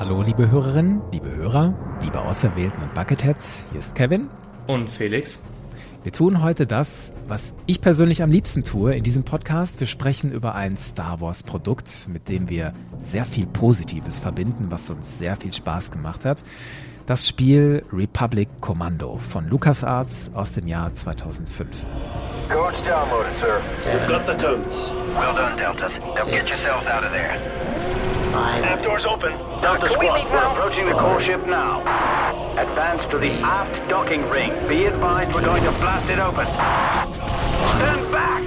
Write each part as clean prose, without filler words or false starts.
Hallo liebe Hörerinnen, liebe Hörer, liebe Auserwählten und Bucketheads, hier ist Kevin. Und Felix. Wir tun heute das, was ich persönlich am liebsten tue in diesem Podcast. Wir sprechen über ein Star Wars Produkt, mit dem wir sehr viel Positives verbinden, was uns sehr viel Spaß gemacht hat. Das Spiel Republic Commando von LucasArts aus dem Jahr 2005. Codes downloaded, sir. We've got the codes. Well done, Deltas. Now get yourselves out of there. Aft door's open. Delta Can we Squad, leave we're now? approaching the core ship now. Advance to the aft docking ring. Be advised we're going to blast it open. Stand back!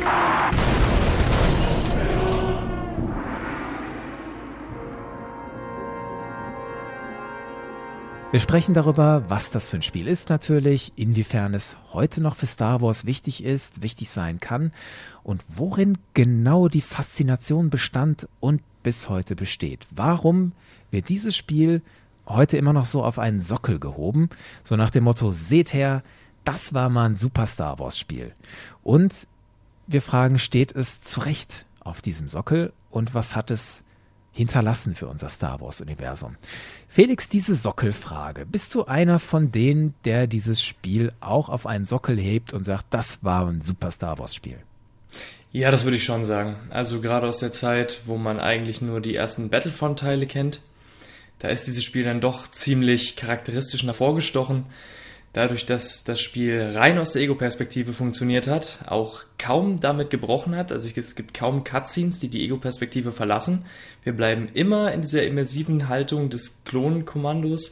Wir sprechen darüber, was das für ein Spiel ist natürlich, inwiefern es heute noch für Star Wars wichtig ist, wichtig sein kann und worin genau die Faszination bestand und bis heute besteht. Warum wird dieses Spiel heute immer noch so auf einen Sockel gehoben, so nach dem Motto, seht her, das war mal ein super Star Wars Spiel. Und wir fragen, steht es zu Recht auf diesem Sockel und was hat es hinterlassen für unser Star Wars-Universum? Felix, diese Sockelfrage. Bist du einer von denen, der dieses Spiel auch auf einen Sockel hebt und sagt, das war ein super Star Wars-Spiel? Ja, das würde ich schon sagen. Also gerade aus der Zeit, wo man eigentlich nur die ersten Battlefront-Teile kennt, da ist dieses Spiel dann doch ziemlich charakteristisch hervorgestochen. Dadurch, dass das Spiel rein aus der Ego-Perspektive funktioniert hat, auch kaum damit gebrochen hat. Also es gibt kaum Cutscenes, die Ego-Perspektive verlassen. Wir bleiben immer in dieser immersiven Haltung des Klonenkommandos.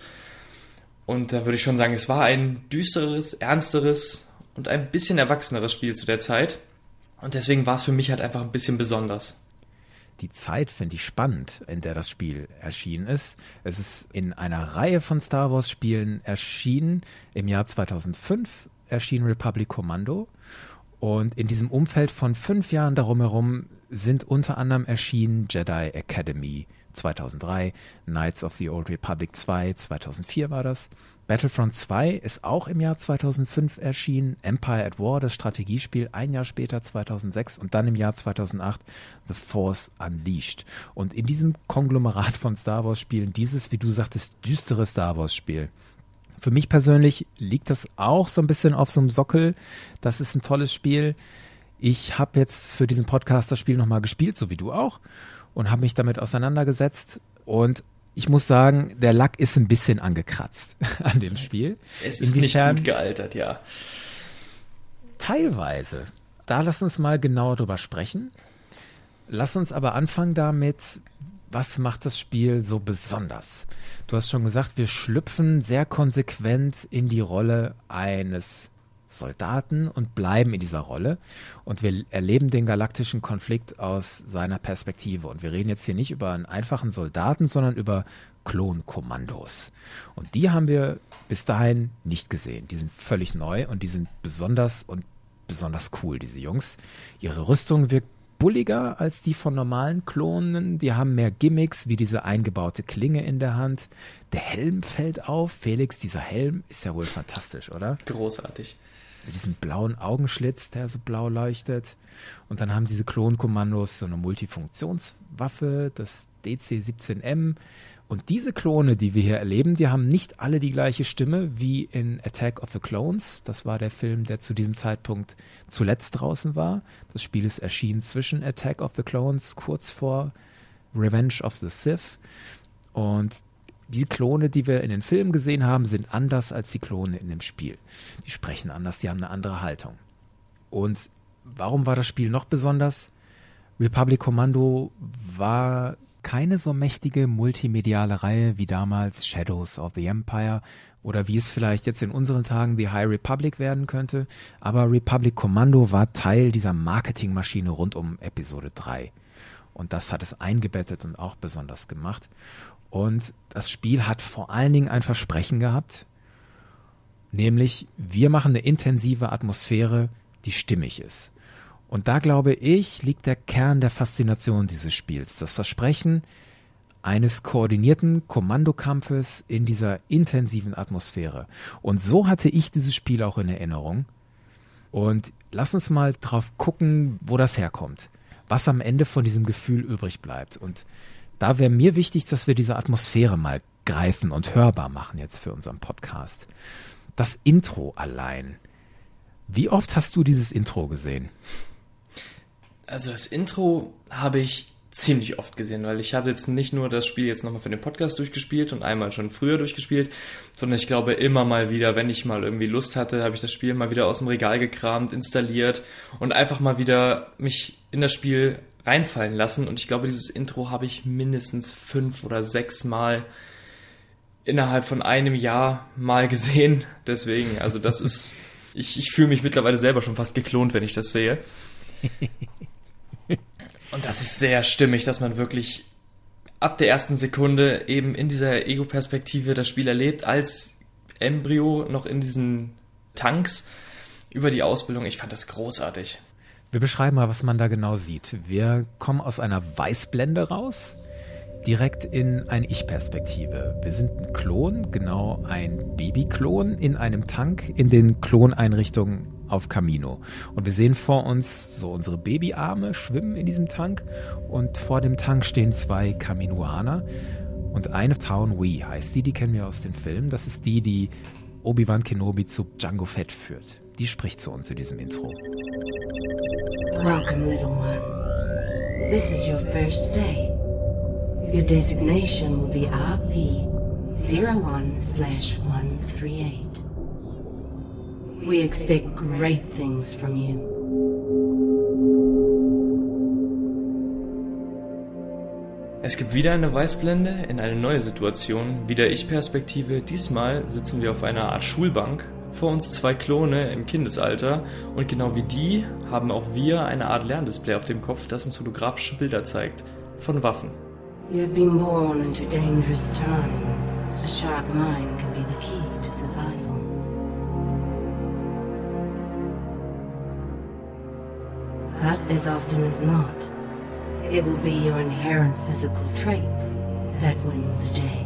Und da würde ich schon sagen, es war ein düsteres, ernsteres und ein bisschen erwachseneres Spiel zu der Zeit. Und deswegen war es für mich halt einfach ein bisschen besonders. Die Zeit finde ich spannend, in der das Spiel erschienen ist. Es ist in einer Reihe von Star Wars Spielen erschienen. Im Jahr 2005 erschien Republic Commando. Und in diesem Umfeld von 5 Jahren darum herum sind unter anderem erschienen Jedi Academy 2003, Knights of the Old Republic 2, 2004 war das. Battlefront 2 ist auch im Jahr 2005 erschienen, Empire at War, das Strategiespiel, ein Jahr später 2006 und dann im Jahr 2008 The Force Unleashed. Und in diesem Konglomerat von Star Wars Spielen, dieses, wie du sagtest, düstere Star Wars Spiel. Für mich persönlich liegt das auch so ein bisschen auf so einem Sockel. Das ist ein tolles Spiel. Ich habe jetzt für diesen Podcast das Spiel nochmal gespielt, so wie du auch, und habe mich damit auseinandergesetzt und ich muss sagen, der Lack ist ein bisschen angekratzt an dem Spiel. Es ist nicht gut gealtert, ja. Teilweise. Da lass uns mal genauer drüber sprechen. Lass uns aber anfangen damit, was macht das Spiel so besonders? Du hast schon gesagt, wir schlüpfen sehr konsequent in die Rolle eines Soldaten und bleiben in dieser Rolle und wir erleben den galaktischen Konflikt aus seiner Perspektive und wir reden jetzt hier nicht über einen einfachen Soldaten, sondern über Klonkommandos und die haben wir bis dahin nicht gesehen. Die sind völlig neu und die sind besonders cool, diese Jungs. Ihre Rüstung wirkt bulliger als die von normalen Klonen. Die haben mehr Gimmicks, wie diese eingebaute Klinge in der Hand. Der Helm fällt auf. Felix, dieser Helm ist ja wohl fantastisch, oder? Großartig. Mit diesem blauen Augenschlitz, der so blau leuchtet. Und dann haben diese Klonkommandos so eine Multifunktionswaffe, das DC-17M. Und diese Klone, die wir hier erleben, die haben nicht alle die gleiche Stimme wie in Attack of the Clones. Das war der Film, der zu diesem Zeitpunkt zuletzt draußen war. Das Spiel ist erschienen zwischen Attack of the Clones, kurz vor Revenge of the Sith. Und die Klone, die wir in den Filmen gesehen haben, sind anders als die Klone in dem Spiel. Die sprechen anders, die haben eine andere Haltung. Und warum war das Spiel noch besonders? Republic Commando war keine so mächtige multimediale Reihe wie damals Shadows of the Empire oder wie es vielleicht jetzt in unseren Tagen The High Republic werden könnte. Aber Republic Commando war Teil dieser Marketingmaschine rund um Episode 3. Und das hat es eingebettet und auch besonders gemacht. Und das Spiel hat vor allen Dingen ein Versprechen gehabt, nämlich wir machen eine intensive Atmosphäre, die stimmig ist. Und da, glaube ich, liegt der Kern der Faszination dieses Spiels. Das Versprechen eines koordinierten Kommandokampfes in dieser intensiven Atmosphäre. Und so hatte ich dieses Spiel auch in Erinnerung. Und lass uns mal drauf gucken, wo das herkommt. Was am Ende von diesem Gefühl übrig bleibt. Und da wäre mir wichtig, dass wir diese Atmosphäre mal greifen und hörbar machen jetzt für unseren Podcast. Das Intro allein. Wie oft hast du dieses Intro gesehen? Also das Intro habe ich ziemlich oft gesehen, weil ich habe jetzt nicht nur das Spiel jetzt nochmal für den Podcast durchgespielt und einmal schon früher durchgespielt, sondern ich glaube immer mal wieder, wenn ich mal irgendwie Lust hatte, habe ich das Spiel mal wieder aus dem Regal gekramt, installiert und einfach mal wieder mich in das Spiel reinfallen lassen. Und ich glaube, dieses Intro habe ich mindestens 5 oder 6 Mal innerhalb von einem Jahr mal gesehen. Deswegen, also das ist, ich fühle mich mittlerweile selber schon fast geklont, wenn ich das sehe. Und das ist sehr stimmig, dass man wirklich ab der ersten Sekunde eben in dieser Ego-Perspektive das Spiel erlebt, als Embryo noch in diesen Tanks über die Ausbildung. Ich fand das großartig. Wir beschreiben mal, was man da genau sieht. Wir kommen aus einer Weißblende raus, direkt in eine Ich-Perspektive. Wir sind ein Klon, genau ein Babyklon in einem Tank in den Kloneinrichtungen auf Kamino. Und wir sehen vor uns so unsere Babyarme schwimmen in diesem Tank und vor dem Tank stehen 2 Kaminoaner und eine Taun We heißt sie, die kennen wir aus den Filmen. Das ist die Obi-Wan Kenobi zu Jango Fett führt. Die spricht zu uns in diesem Intro. Welcome, little one. This is your first day. Your designation will be RP-01/138. We expect great things from you. Es gibt wieder eine Weißblende in eine neue Situation, wieder Ich-Perspektive. Diesmal sitzen wir auf einer Art Schulbank. Vor uns 2 Klone im Kindesalter und genau wie die haben auch wir eine Art Lerndisplay auf dem Kopf, das uns holographische Bilder zeigt von Waffen. You have been born into dangerous times. A sharp mind can be the key to survival. But as often as not, it will be your inherent physical traits that win the day.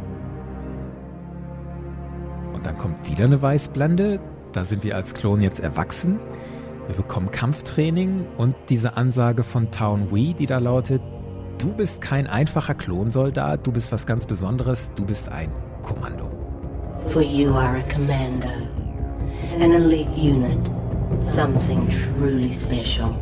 Und dann kommt wieder eine Weißblende. Da sind wir als Klon jetzt erwachsen. Wir bekommen Kampftraining und diese Ansage von Taun We, die da lautet: Du bist kein einfacher Klonsoldat, du bist was ganz Besonderes, du bist ein Kommando. For you are a commando, an elite unit, something truly special.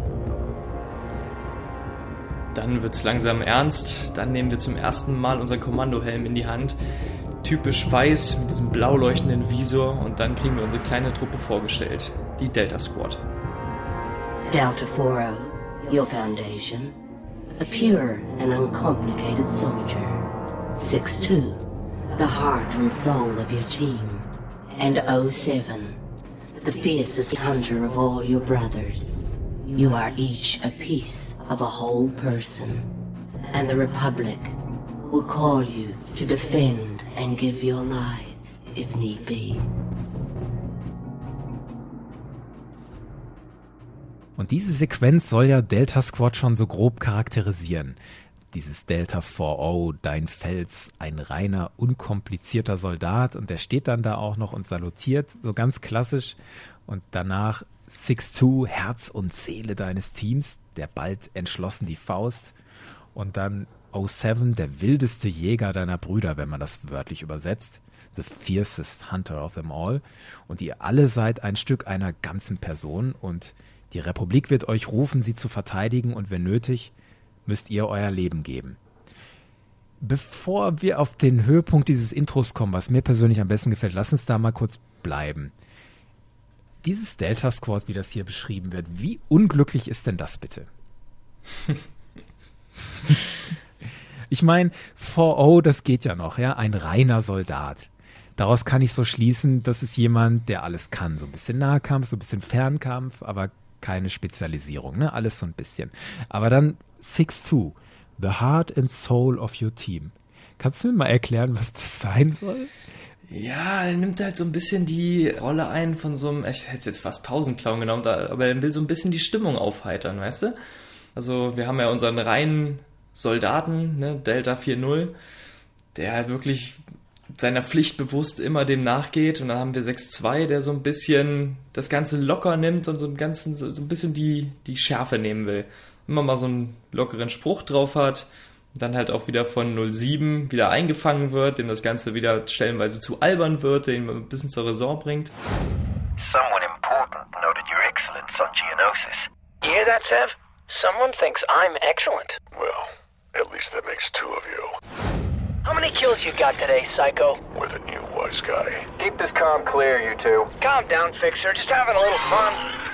Dann wird's langsam ernst, dann nehmen wir zum ersten Mal unseren Kommandohelm in die Hand. Typisch weiß mit diesem blau leuchtenden Visor und dann kriegen wir unsere kleine Truppe vorgestellt, die Delta Squad. Delta 4-0, your foundation, a pure and uncomplicated soldier. 6-2, the heart and soul of your team. And 0-7, the fiercest hunter of all your brothers. You are each a piece of a whole person, and the Republic will call you to defend and give your lives if need be. Und diese Sequenz soll ja Delta Squad schon so grob charakterisieren. Dieses Delta 4-0, dein Fels, ein reiner, unkomplizierter Soldat. Und der steht dann da auch noch und salutiert, so ganz klassisch. Und danach 6-2, Herz und Seele deines Teams, der bald entschlossen die Faust. Und dann 0-7, der wildeste Jäger deiner Brüder, wenn man das wörtlich übersetzt. The fiercest hunter of them all. Und ihr alle seid ein Stück einer ganzen Person und die Republik wird euch rufen, sie zu verteidigen und wenn nötig, müsst ihr euer Leben geben. Bevor wir auf den Höhepunkt dieses Intros kommen, was mir persönlich am besten gefällt, lass uns da mal kurz bleiben. Dieses Delta Squad, wie das hier beschrieben wird, wie unglücklich ist denn das bitte? Ich meine, 4-0, das geht ja noch, ja, ein reiner Soldat. Daraus kann ich so schließen, das ist jemand, der alles kann. So ein bisschen Nahkampf, so ein bisschen Fernkampf, aber keine Spezialisierung, ne? Alles so ein bisschen. Aber dann 6-2, the heart and soul of your team. Kannst du mir mal erklären, was das sein soll? Ja, er nimmt halt so ein bisschen die Rolle ein von so einem, ich hätte es jetzt fast Pausenclown genommen, aber er will so ein bisschen die Stimmung aufheitern, weißt du? Also wir haben ja unseren reinen Soldaten, ne, Delta 4-0, der wirklich seiner Pflicht bewusst immer dem nachgeht und dann haben wir 6-2, der so ein bisschen das Ganze locker nimmt und so ein bisschen die Schärfe nehmen will. Immer mal so einen lockeren Spruch drauf hat, dann halt auch wieder von 07 wieder eingefangen wird, dem das Ganze wieder stellenweise zu albern wird, den man ein bisschen zur Raison bringt. Someone important noted your excellence on Geonosis. You hear that, Sev? Someone thinks I'm excellent. Well, at least that makes two of you. How many kills you got today, Psycho? With a new wise guy. Keep this comm clear, you two. Calm down, Fixer. Just having a little fun.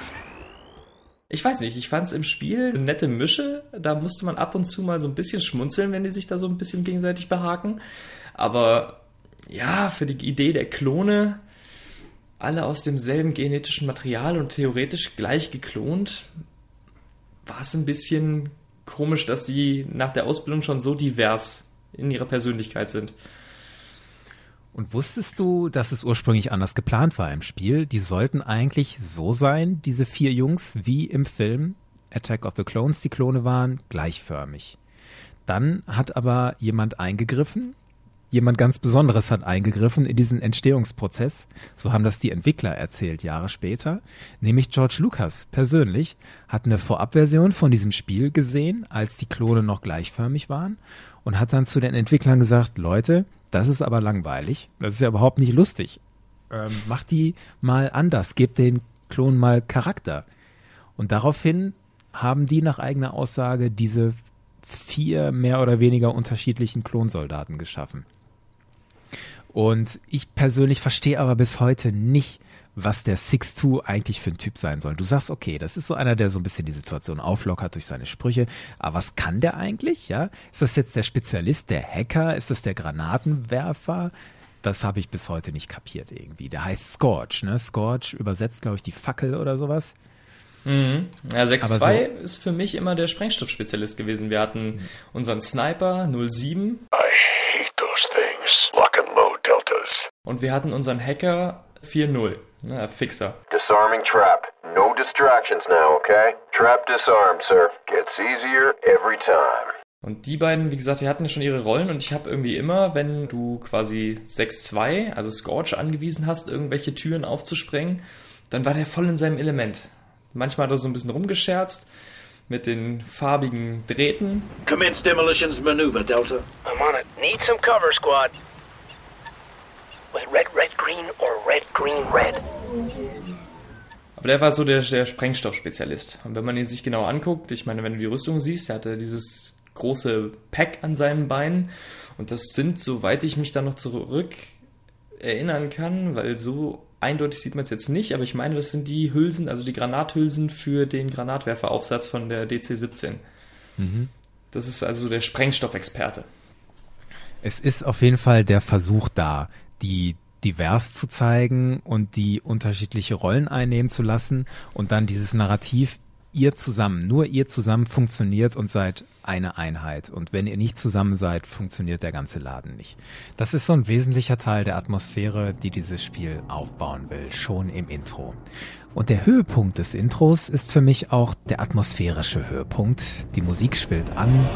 Ich weiß nicht, ich fand es im Spiel eine nette Mische. Da musste man ab und zu mal so ein bisschen schmunzeln, wenn die sich da so ein bisschen gegenseitig behaken. Aber ja, für die Idee der Klone, alle aus demselben genetischen Material und theoretisch gleich geklont, war es ein bisschen komisch, dass die nach der Ausbildung schon so divers in ihrer Persönlichkeit sind. Und wusstest du, dass es ursprünglich anders geplant war im Spiel? Die sollten eigentlich so sein, diese 4 Jungs, wie im Film Attack of the Clones die Klone waren, gleichförmig. Dann hat aber jemand eingegriffen, jemand ganz Besonderes hat eingegriffen in diesen Entstehungsprozess. So haben das die Entwickler erzählt, Jahre später. Nämlich George Lucas persönlich hat eine Vorabversion von diesem Spiel gesehen, als die Klone noch gleichförmig waren und hat dann zu den Entwicklern gesagt, Leute, das ist aber langweilig. Das ist ja überhaupt nicht lustig. Macht die mal anders. Gebt den Klonen mal Charakter. Und daraufhin haben die nach eigener Aussage diese 4 mehr oder weniger unterschiedlichen Klonsoldaten geschaffen. Und ich persönlich verstehe aber bis heute nicht, was der 6-2 eigentlich für ein Typ sein soll. Du sagst, okay, das ist so einer, der so ein bisschen die Situation auflockert durch seine Sprüche. Aber was kann der eigentlich? Ja? Ist das jetzt der Spezialist, der Hacker? Ist das der Granatenwerfer? Das habe ich bis heute nicht kapiert irgendwie. Der heißt Scorch, ne? Scorch übersetzt, glaube ich, die Fackel oder sowas. Mhm. Ja, 6-2 so, ist für mich immer der Sprengstoffspezialist gewesen. Wir hatten unseren Sniper 07. I hate those things. Lock and load deltas. Und wir hatten unseren Hacker 4-0, ne, Fixer. Disarming trap. No distractions now, okay? Trap disarmed, sir. Gets easier every time. Und die beiden, wie gesagt, die hatten ja schon ihre Rollen und ich habe irgendwie immer, wenn du quasi 6-2, also Scorch, angewiesen hast, irgendwelche Türen aufzusprengen, dann war der voll in seinem Element. Manchmal hat er so ein bisschen rumgescherzt mit den farbigen Drähten. Commence demolitions maneuver, Delta. I'm on it. Need some cover, squad. With red, red, green or red, green, red. Aber der war so der Sprengstoffspezialist. Und wenn man ihn sich genau anguckt, ich meine, wenn du die Rüstung siehst, der hatte dieses große Pack an seinen Beinen. Und das sind, soweit ich mich da noch zurück erinnern kann, weil so eindeutig sieht man es jetzt nicht, aber ich meine, das sind die Hülsen, also die Granathülsen für den Granatwerferaufsatz von der DC-17. Mhm. Das ist also der Sprengstoffexperte. Es ist auf jeden Fall der Versuch da, die divers zu zeigen und die unterschiedliche Rollen einnehmen zu lassen und dann dieses Narrativ, nur ihr zusammen funktioniert und seid eine Einheit. Und wenn ihr nicht zusammen seid, funktioniert der ganze Laden nicht. Das ist so ein wesentlicher Teil der Atmosphäre, die dieses Spiel aufbauen will, schon im Intro. Und der Höhepunkt des Intros ist für mich auch der atmosphärische Höhepunkt. Die Musik schwillt an.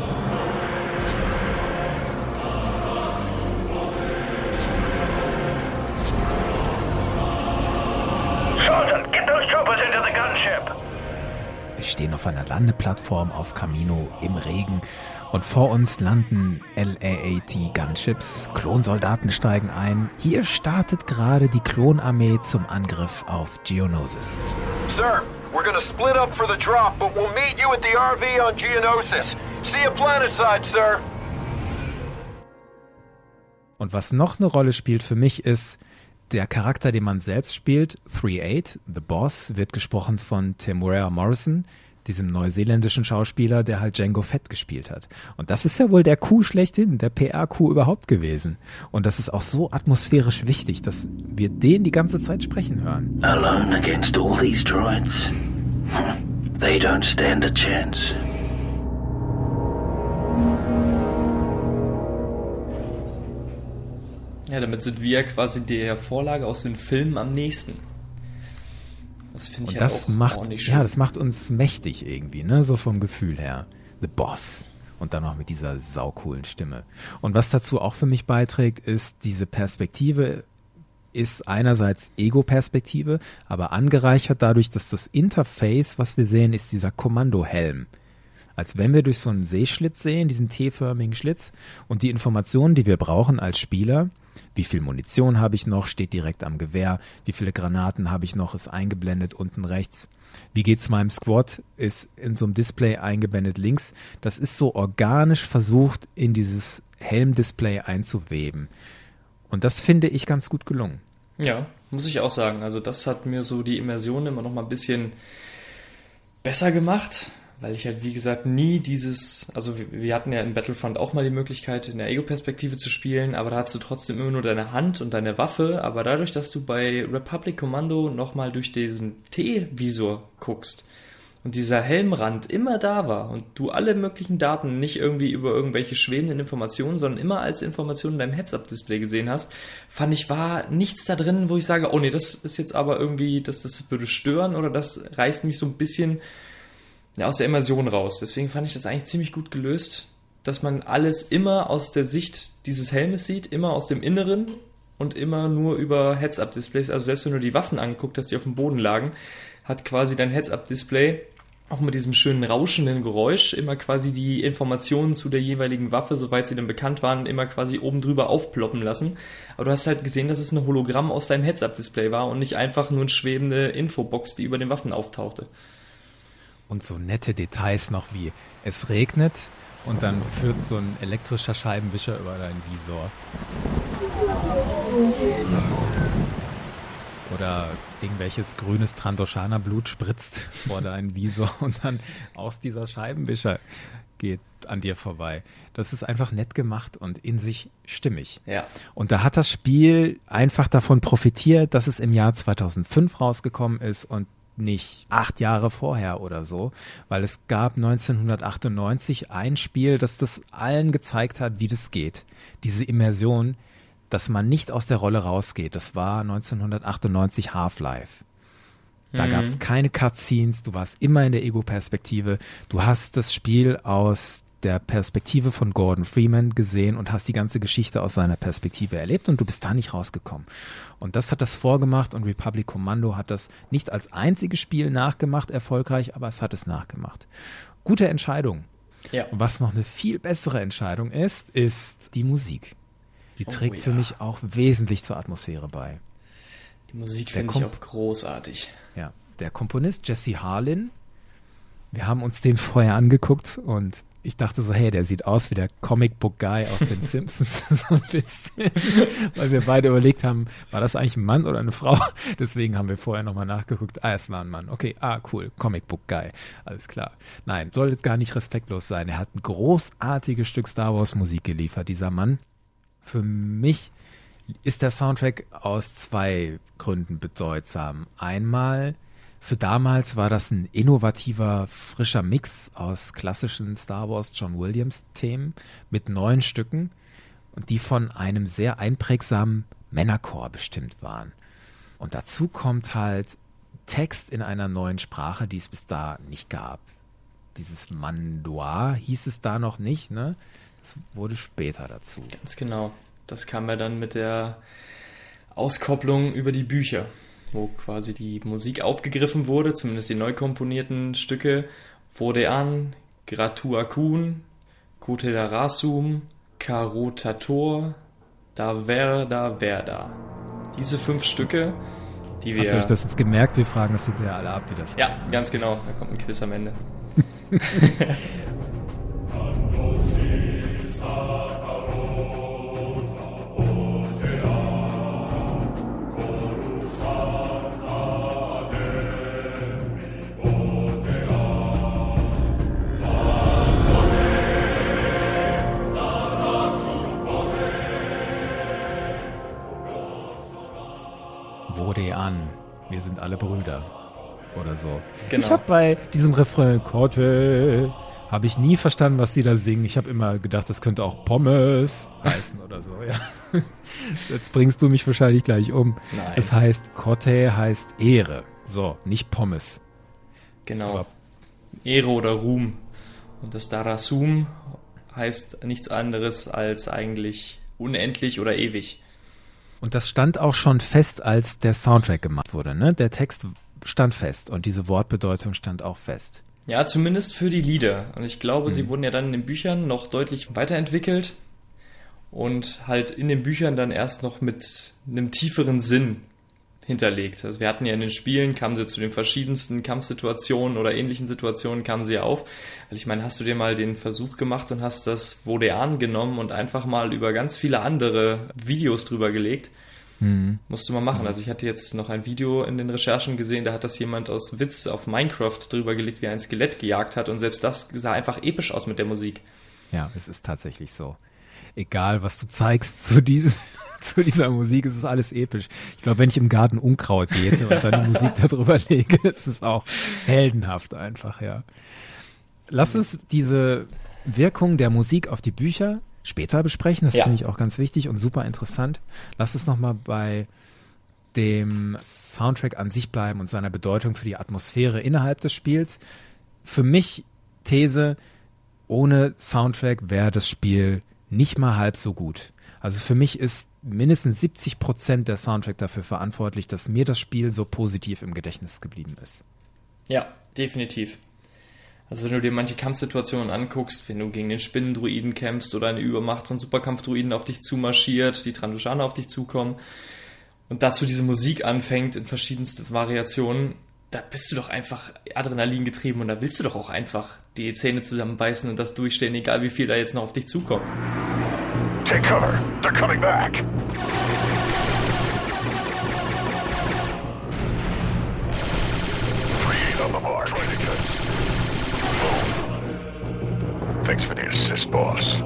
Sergeant, get those troopers into the gunship. Wir stehen auf einer Landeplattform auf Kamino im Regen und vor uns landen LAAT Gunships. Klonsoldaten steigen ein. Hier startet gerade die Klonarmee zum Angriff auf Geonosis. Sir, we're gonna split up for the drop, but we'll meet you at the RV on Geonosis. See you planetside, sir. Und was noch eine Rolle spielt für mich ist, der Charakter, den man selbst spielt, 3-8, The Boss, wird gesprochen von Temuera Morrison, diesem neuseeländischen Schauspieler, der halt Jango Fett gespielt hat. Und das ist ja wohl der Coup schlechthin, der PR-Coup überhaupt gewesen. Und das ist auch so atmosphärisch wichtig, dass wir den die ganze Zeit sprechen hören. Alone against all these droids. They don't stand a chance. Ja, damit sind wir quasi der Vorlage aus den Filmen am nächsten. Das finde ich und halt das auch ordentlich schön. Ja, das macht uns mächtig irgendwie, ne? So vom Gefühl her. The Boss. Und dann noch mit dieser saucoolen Stimme. Und was dazu auch für mich beiträgt, ist, diese Perspektive ist einerseits Ego-Perspektive, aber angereichert dadurch, dass das Interface, was wir sehen, ist dieser Kommandohelm. Als wenn wir durch so einen Seeschlitz sehen, diesen T-förmigen Schlitz, und die Informationen, die wir brauchen als Spieler, wie viel Munition habe ich noch, steht direkt am Gewehr, wie viele Granaten habe ich noch, ist eingeblendet unten rechts. Wie geht's meinem Squad, ist in so einem Display eingeblendet links. Das ist so organisch versucht, in dieses Helmdisplay einzuweben. Und das finde ich ganz gut gelungen. Ja, muss ich auch sagen. Also das hat mir so die Immersion immer noch mal ein bisschen besser gemacht, weil ich halt, wie gesagt, nie also wir hatten ja in Battlefront auch mal die Möglichkeit, in der Ego-Perspektive zu spielen, aber da hast du trotzdem immer nur deine Hand und deine Waffe, aber dadurch, dass du bei Republic Commando nochmal durch diesen T-Visor guckst und dieser Helmrand immer da war und du alle möglichen Daten nicht irgendwie über irgendwelche schwebenden Informationen, sondern immer als Informationen in deinem Heads-Up-Display gesehen hast, fand ich, war nichts da drin, wo ich sage, oh nee, das ist jetzt aber irgendwie, das würde stören oder das reißt mich so ein bisschen aus der Immersion raus. Deswegen fand ich das eigentlich ziemlich gut gelöst, dass man alles immer aus der Sicht dieses Helmes sieht, immer aus dem Inneren und immer nur über Heads-Up-Displays. Also selbst wenn du die Waffen angeguckt hast, die auf dem Boden lagen, hat quasi dein Heads-Up-Display auch mit diesem schönen rauschenden Geräusch immer quasi die Informationen zu der jeweiligen Waffe, soweit sie dann bekannt waren, immer quasi oben drüber aufploppen lassen. Aber du hast halt gesehen, dass es ein Hologramm aus deinem Heads-Up-Display war und nicht einfach nur eine schwebende Infobox, die über den Waffen auftauchte. Und so nette Details noch wie, es regnet und dann führt so ein elektrischer Scheibenwischer über deinen Visor. Oder irgendwelches grünes Trandoshaner-Blut spritzt vor deinen Visor und dann aus dieser Scheibenwischer geht an dir vorbei. Das ist einfach nett gemacht und in sich stimmig. Ja. Und da hat das Spiel einfach davon profitiert, dass es im Jahr 2005 rausgekommen ist und nicht 8 Jahre vorher oder so, weil es gab 1998 ein Spiel, das allen gezeigt hat, wie das geht. Diese Immersion, dass man nicht aus der Rolle rausgeht. Das war 1998 Half-Life. Da gab es keine Cutscenes, du warst immer in der Ego-Perspektive. Du hast das Spiel aus der Perspektive von Gordon Freeman gesehen und hast die ganze Geschichte aus seiner Perspektive erlebt und du bist da nicht rausgekommen. Und das hat das vorgemacht und Republic Commando hat das nicht als einziges Spiel nachgemacht, erfolgreich, aber es hat es nachgemacht. Gute Entscheidung. Ja. Und was noch eine viel bessere Entscheidung ist die Musik. Die trägt für mich auch wesentlich zur Atmosphäre bei. Die Musik finde ich auch großartig. Ja, der Komponist Jesse Harlin, wir haben uns den vorher angeguckt und ich dachte so, hey, der sieht aus wie der Comic-Book-Guy aus den Simpsons, so ein bisschen, weil wir beide überlegt haben, war das eigentlich ein Mann oder eine Frau? Deswegen haben wir vorher nochmal nachgeguckt, es war ein Mann, okay, cool, Comic-Book-Guy, alles klar. Nein, soll jetzt gar nicht respektlos sein, er hat ein großartiges Stück Star Wars-Musik geliefert, dieser Mann. Für mich ist der Soundtrack aus 2 Gründen bedeutsam. Einmal, für damals war das ein innovativer, frischer Mix aus klassischen Star Wars John Williams Themen mit 9 Stücken und die von einem sehr einprägsamen Männerchor bestimmt waren. Und dazu kommt halt Text in einer neuen Sprache, die es bis da nicht gab. Dieses Mandoa hieß es da noch nicht, ne? Das wurde später dazu. Ganz genau. Das kam ja dann mit der Auskopplung über die Bücher, wo quasi die Musik aufgegriffen wurde, zumindest die neu komponierten Stücke. Vodean, Gratuakun, Kotedarasum, Karotator, Da Verda. Diese 5 Stücke, die wir... Habt ihr euch das jetzt gemerkt? Wir fragen das hinterher alle ab, wie das Ja, heißt. ganz genau. Da kommt ein Quiz am Ende. Vodean, wir sind alle Brüder. Oder so. Genau. Ich habe bei diesem Refrain Kote habe ich nie verstanden, was die da singen. Ich habe immer gedacht, das könnte auch Pommes heißen oder so. Ja. Jetzt bringst du mich wahrscheinlich gleich um. Nein. Es heißt Kote heißt Ehre. So, nicht Pommes. Genau. Aber Ehre oder Ruhm. Und das Darasum heißt nichts anderes als eigentlich unendlich oder ewig. Und das stand auch schon fest, als der Soundtrack gemacht wurde. Ne? Der Text stand fest und diese Wortbedeutung stand auch fest. Ja, zumindest für die Lieder. Und ich glaube, sie wurden ja dann in den Büchern noch deutlich weiterentwickelt und halt in den Büchern dann erst noch mit einem tieferen Sinn hinterlegt. Also wir hatten ja in den Spielen, kamen sie zu den verschiedensten Kampfsituationen oder ähnlichen Situationen, kamen sie ja auf. Also ich meine, hast du dir mal den Versuch gemacht und hast das Vodean genommen und einfach mal über ganz viele andere Videos drüber gelegt? Musst du mal machen. Also ich hatte jetzt noch ein Video in den Recherchen gesehen, da hat das jemand aus Witz auf Minecraft drüber gelegt, wie er ein Skelett gejagt hat, und selbst das sah einfach episch aus mit der Musik. Ja, es ist tatsächlich so. Egal, was du zeigst zu dieser Musik, es ist alles episch. Ich glaube, wenn ich im Garten Unkraut jäte und dann die Musik darüber lege, ist es auch heldenhaft einfach, ja. Lass uns diese Wirkung der Musik auf die Bücher später besprechen. Das finde ich auch ganz wichtig und super interessant. Lass uns nochmal bei dem Soundtrack an sich bleiben und seiner Bedeutung für die Atmosphäre innerhalb des Spiels. Für mich These, ohne Soundtrack wäre das Spiel nicht mal halb so gut. Also für mich ist mindestens 70% der Soundtrack dafür verantwortlich, dass mir das Spiel so positiv im Gedächtnis geblieben ist. Ja, definitiv. Also wenn du dir manche Kampfsituationen anguckst, wenn du gegen den Spinnendruiden kämpfst oder eine Übermacht von Superkampfdruiden auf dich zumarschiert, die Trandoshaner auf dich zukommen und dazu diese Musik anfängt in verschiedensten Variationen, da bist du doch einfach Adrenalin getrieben und da willst du doch auch einfach die Zähne zusammenbeißen und das durchstehen, egal wie viel da jetzt noch auf dich zukommt. Take cover. They're coming back. Breathe on the mark. Try to get. Thanks for the assist, boss.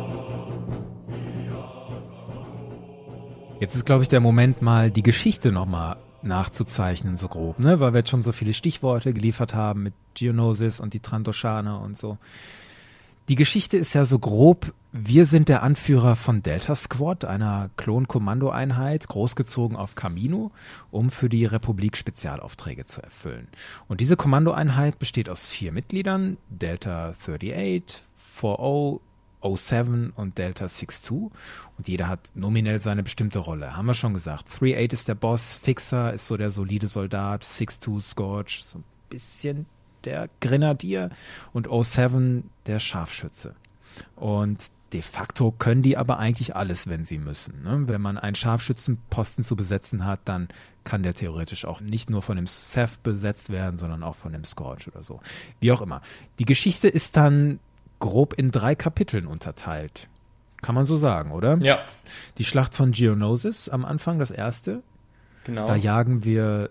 Jetzt ist, glaube ich, der Moment, mal die Geschichte nochmal nachzuzeichnen, so grob, ne? Weil wir jetzt schon so viele Stichworte geliefert haben mit Geonosis und die Trandoshaner und so. Die Geschichte ist ja so grob: Wir sind der Anführer von Delta Squad, einer Klon-Kommando-Einheit, großgezogen auf Kamino, um für die Republik Spezialaufträge zu erfüllen. Und diese Kommandoeinheit besteht aus 4 Mitgliedern: Delta 38, 40, 07 und Delta 62. Und jeder hat nominell seine bestimmte Rolle. Haben wir schon gesagt. 38 ist der Boss, Fixer ist so der solide Soldat, 62 Scourge, so ein bisschen der Grenadier, und 07 der Scharfschütze. Und de facto können die aber eigentlich alles, wenn sie müssen. Ne? Wenn man einen Scharfschützenposten zu besetzen hat, dann kann der theoretisch auch nicht nur von dem Seth besetzt werden, sondern auch von dem Scourge oder so. Wie auch immer. Die Geschichte ist dann grob in 3 Kapiteln unterteilt. Kann man so sagen, oder? Ja. Die Schlacht von Geonosis am Anfang, das erste. Genau. Da jagen wir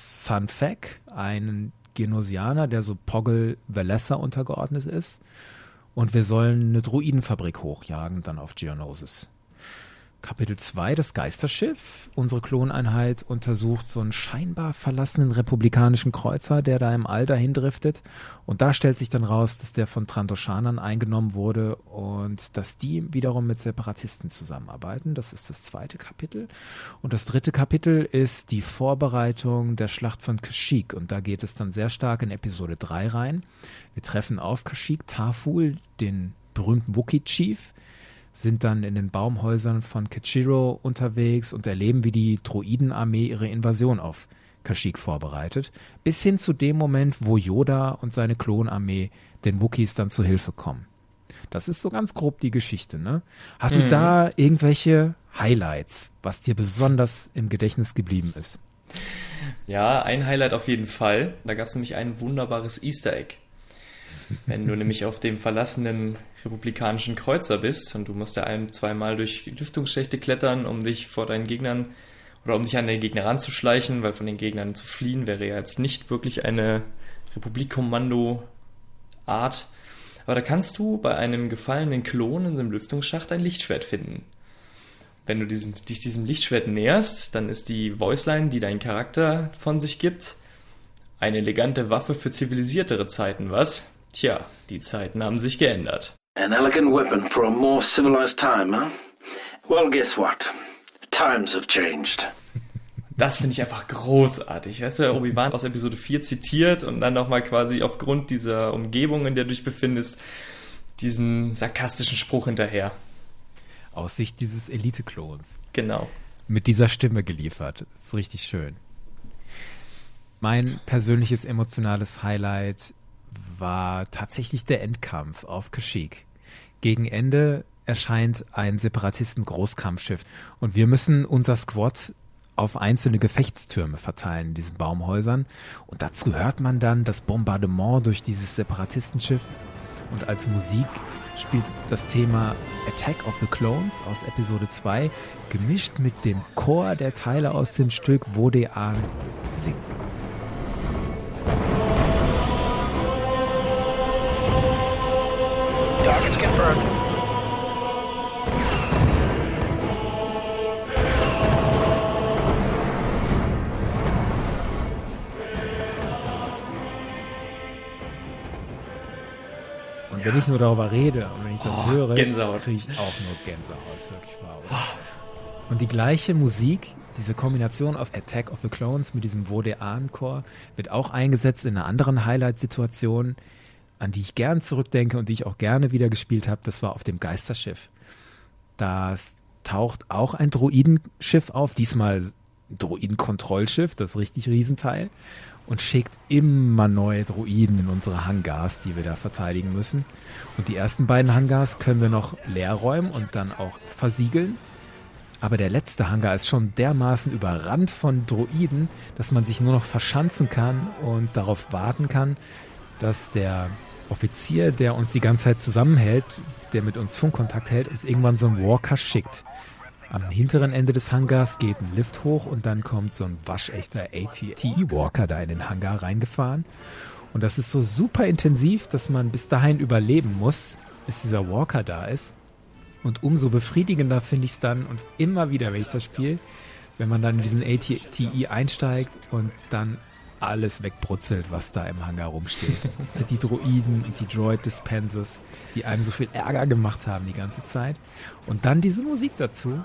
Sanfek, einen Genosianer, der so Poggle Valessa untergeordnet ist. Und wir sollen eine Druidenfabrik hochjagen, dann auf Geonosis. Kapitel 2, das Geisterschiff. Unsere Kloneinheit untersucht so einen scheinbar verlassenen republikanischen Kreuzer, der da im All dahin driftet. Und da stellt sich dann raus, dass der von Trandoshanern eingenommen wurde und dass die wiederum mit Separatisten zusammenarbeiten. Das ist das 2. Kapitel. Und das 3. Kapitel ist die Vorbereitung der Schlacht von Kashyyyk. Und da geht es dann sehr stark in Episode 3 rein. Wir treffen auf Kashyyyk Tarful, den berühmten Wookiee-Chief, sind dann in den Baumhäusern von Ketchiro unterwegs und erleben, wie die Droidenarmee ihre Invasion auf Kashyyyk vorbereitet, bis hin zu dem Moment, wo Yoda und seine Klonarmee den Wookiees dann zu Hilfe kommen. Das ist so ganz grob die Geschichte, ne? Hast du da irgendwelche Highlights, was dir besonders im Gedächtnis geblieben ist? Ja, ein Highlight auf jeden Fall. Da gab es nämlich ein wunderbares Easter Egg. Wenn du nämlich auf dem verlassenen republikanischen Kreuzer bist und du musst ja 2-mal durch Lüftungsschächte klettern, um dich vor deinen Gegnern oder um dich an den Gegner ranzuschleichen, weil von den Gegnern zu fliehen wäre ja jetzt nicht wirklich eine Republik-Kommando-Art. Aber da kannst du bei einem gefallenen Klon in einem Lüftungsschacht ein Lichtschwert finden. Wenn du dich diesem Lichtschwert näherst, dann ist die Voiceline, die dein Charakter von sich gibt, eine elegante Waffe für zivilisiertere Zeiten, was? Tja, die Zeiten haben sich geändert. An elegant weapon for a more civilized time, huh? Well, guess what? Times have changed. Das finde ich einfach großartig. Weißt du, Obi-Wan aus Episode 4 zitiert und dann nochmal quasi aufgrund dieser Umgebung, in der du dich befindest, diesen sarkastischen Spruch hinterher. Aus Sicht dieses Elite-Klons. Genau. Mit dieser Stimme geliefert. Das ist richtig schön. Mein persönliches emotionales Highlight war tatsächlich der Endkampf auf Kashyyyk. Gegen Ende erscheint ein Separatisten-Großkampfschiff und wir müssen unser Squad auf einzelne Gefechtstürme verteilen in diesen Baumhäusern. Und dazu hört man dann das Bombardement durch dieses Separatistenschiff. Und als Musik spielt das Thema Attack of the Clones aus Episode 2, gemischt mit dem Chor der Teile aus dem Stück Wodean singt. Target's confirmed. Und wenn ich nur darüber rede und wenn ich das höre, Gänsehaut. kriege ich auch nur Gänsehaut. Wirklich wahr, oder? Und die gleiche Musik, diese Kombination aus Attack of the Clones mit diesem Wodean-Chor wird auch eingesetzt in einer anderen Highlight-Situation, an die ich gern zurückdenke und die ich auch gerne wieder gespielt habe. Das war auf dem Geisterschiff. Da taucht auch ein Droidenschiff auf, diesmal ein Droidenkontrollschiff, das richtig Riesenteil, und schickt immer neue Droiden in unsere Hangars, die wir da verteidigen müssen. Und die ersten beiden Hangars können wir noch leer räumen und dann auch versiegeln. Aber der letzte Hangar ist schon dermaßen überrannt von Droiden, dass man sich nur noch verschanzen kann und darauf warten kann, dass der Offizier, der uns die ganze Zeit zusammenhält, der mit uns Funkkontakt hält, uns irgendwann so einen Walker schickt. Am hinteren Ende des Hangars geht ein Lift hoch und dann kommt so ein waschechter AT-Walker da in den Hangar reingefahren. Und das ist so super intensiv, dass man bis dahin überleben muss, bis dieser Walker da ist. Und umso befriedigender finde ich es dann und immer wieder, wenn ich das spiele, wenn man dann in diesen AT-TE einsteigt und dann alles wegbrutzelt, was da im Hangar rumsteht. Die Droiden und die Droid-Dispensers, die einem so viel Ärger gemacht haben die ganze Zeit. Und dann diese Musik dazu.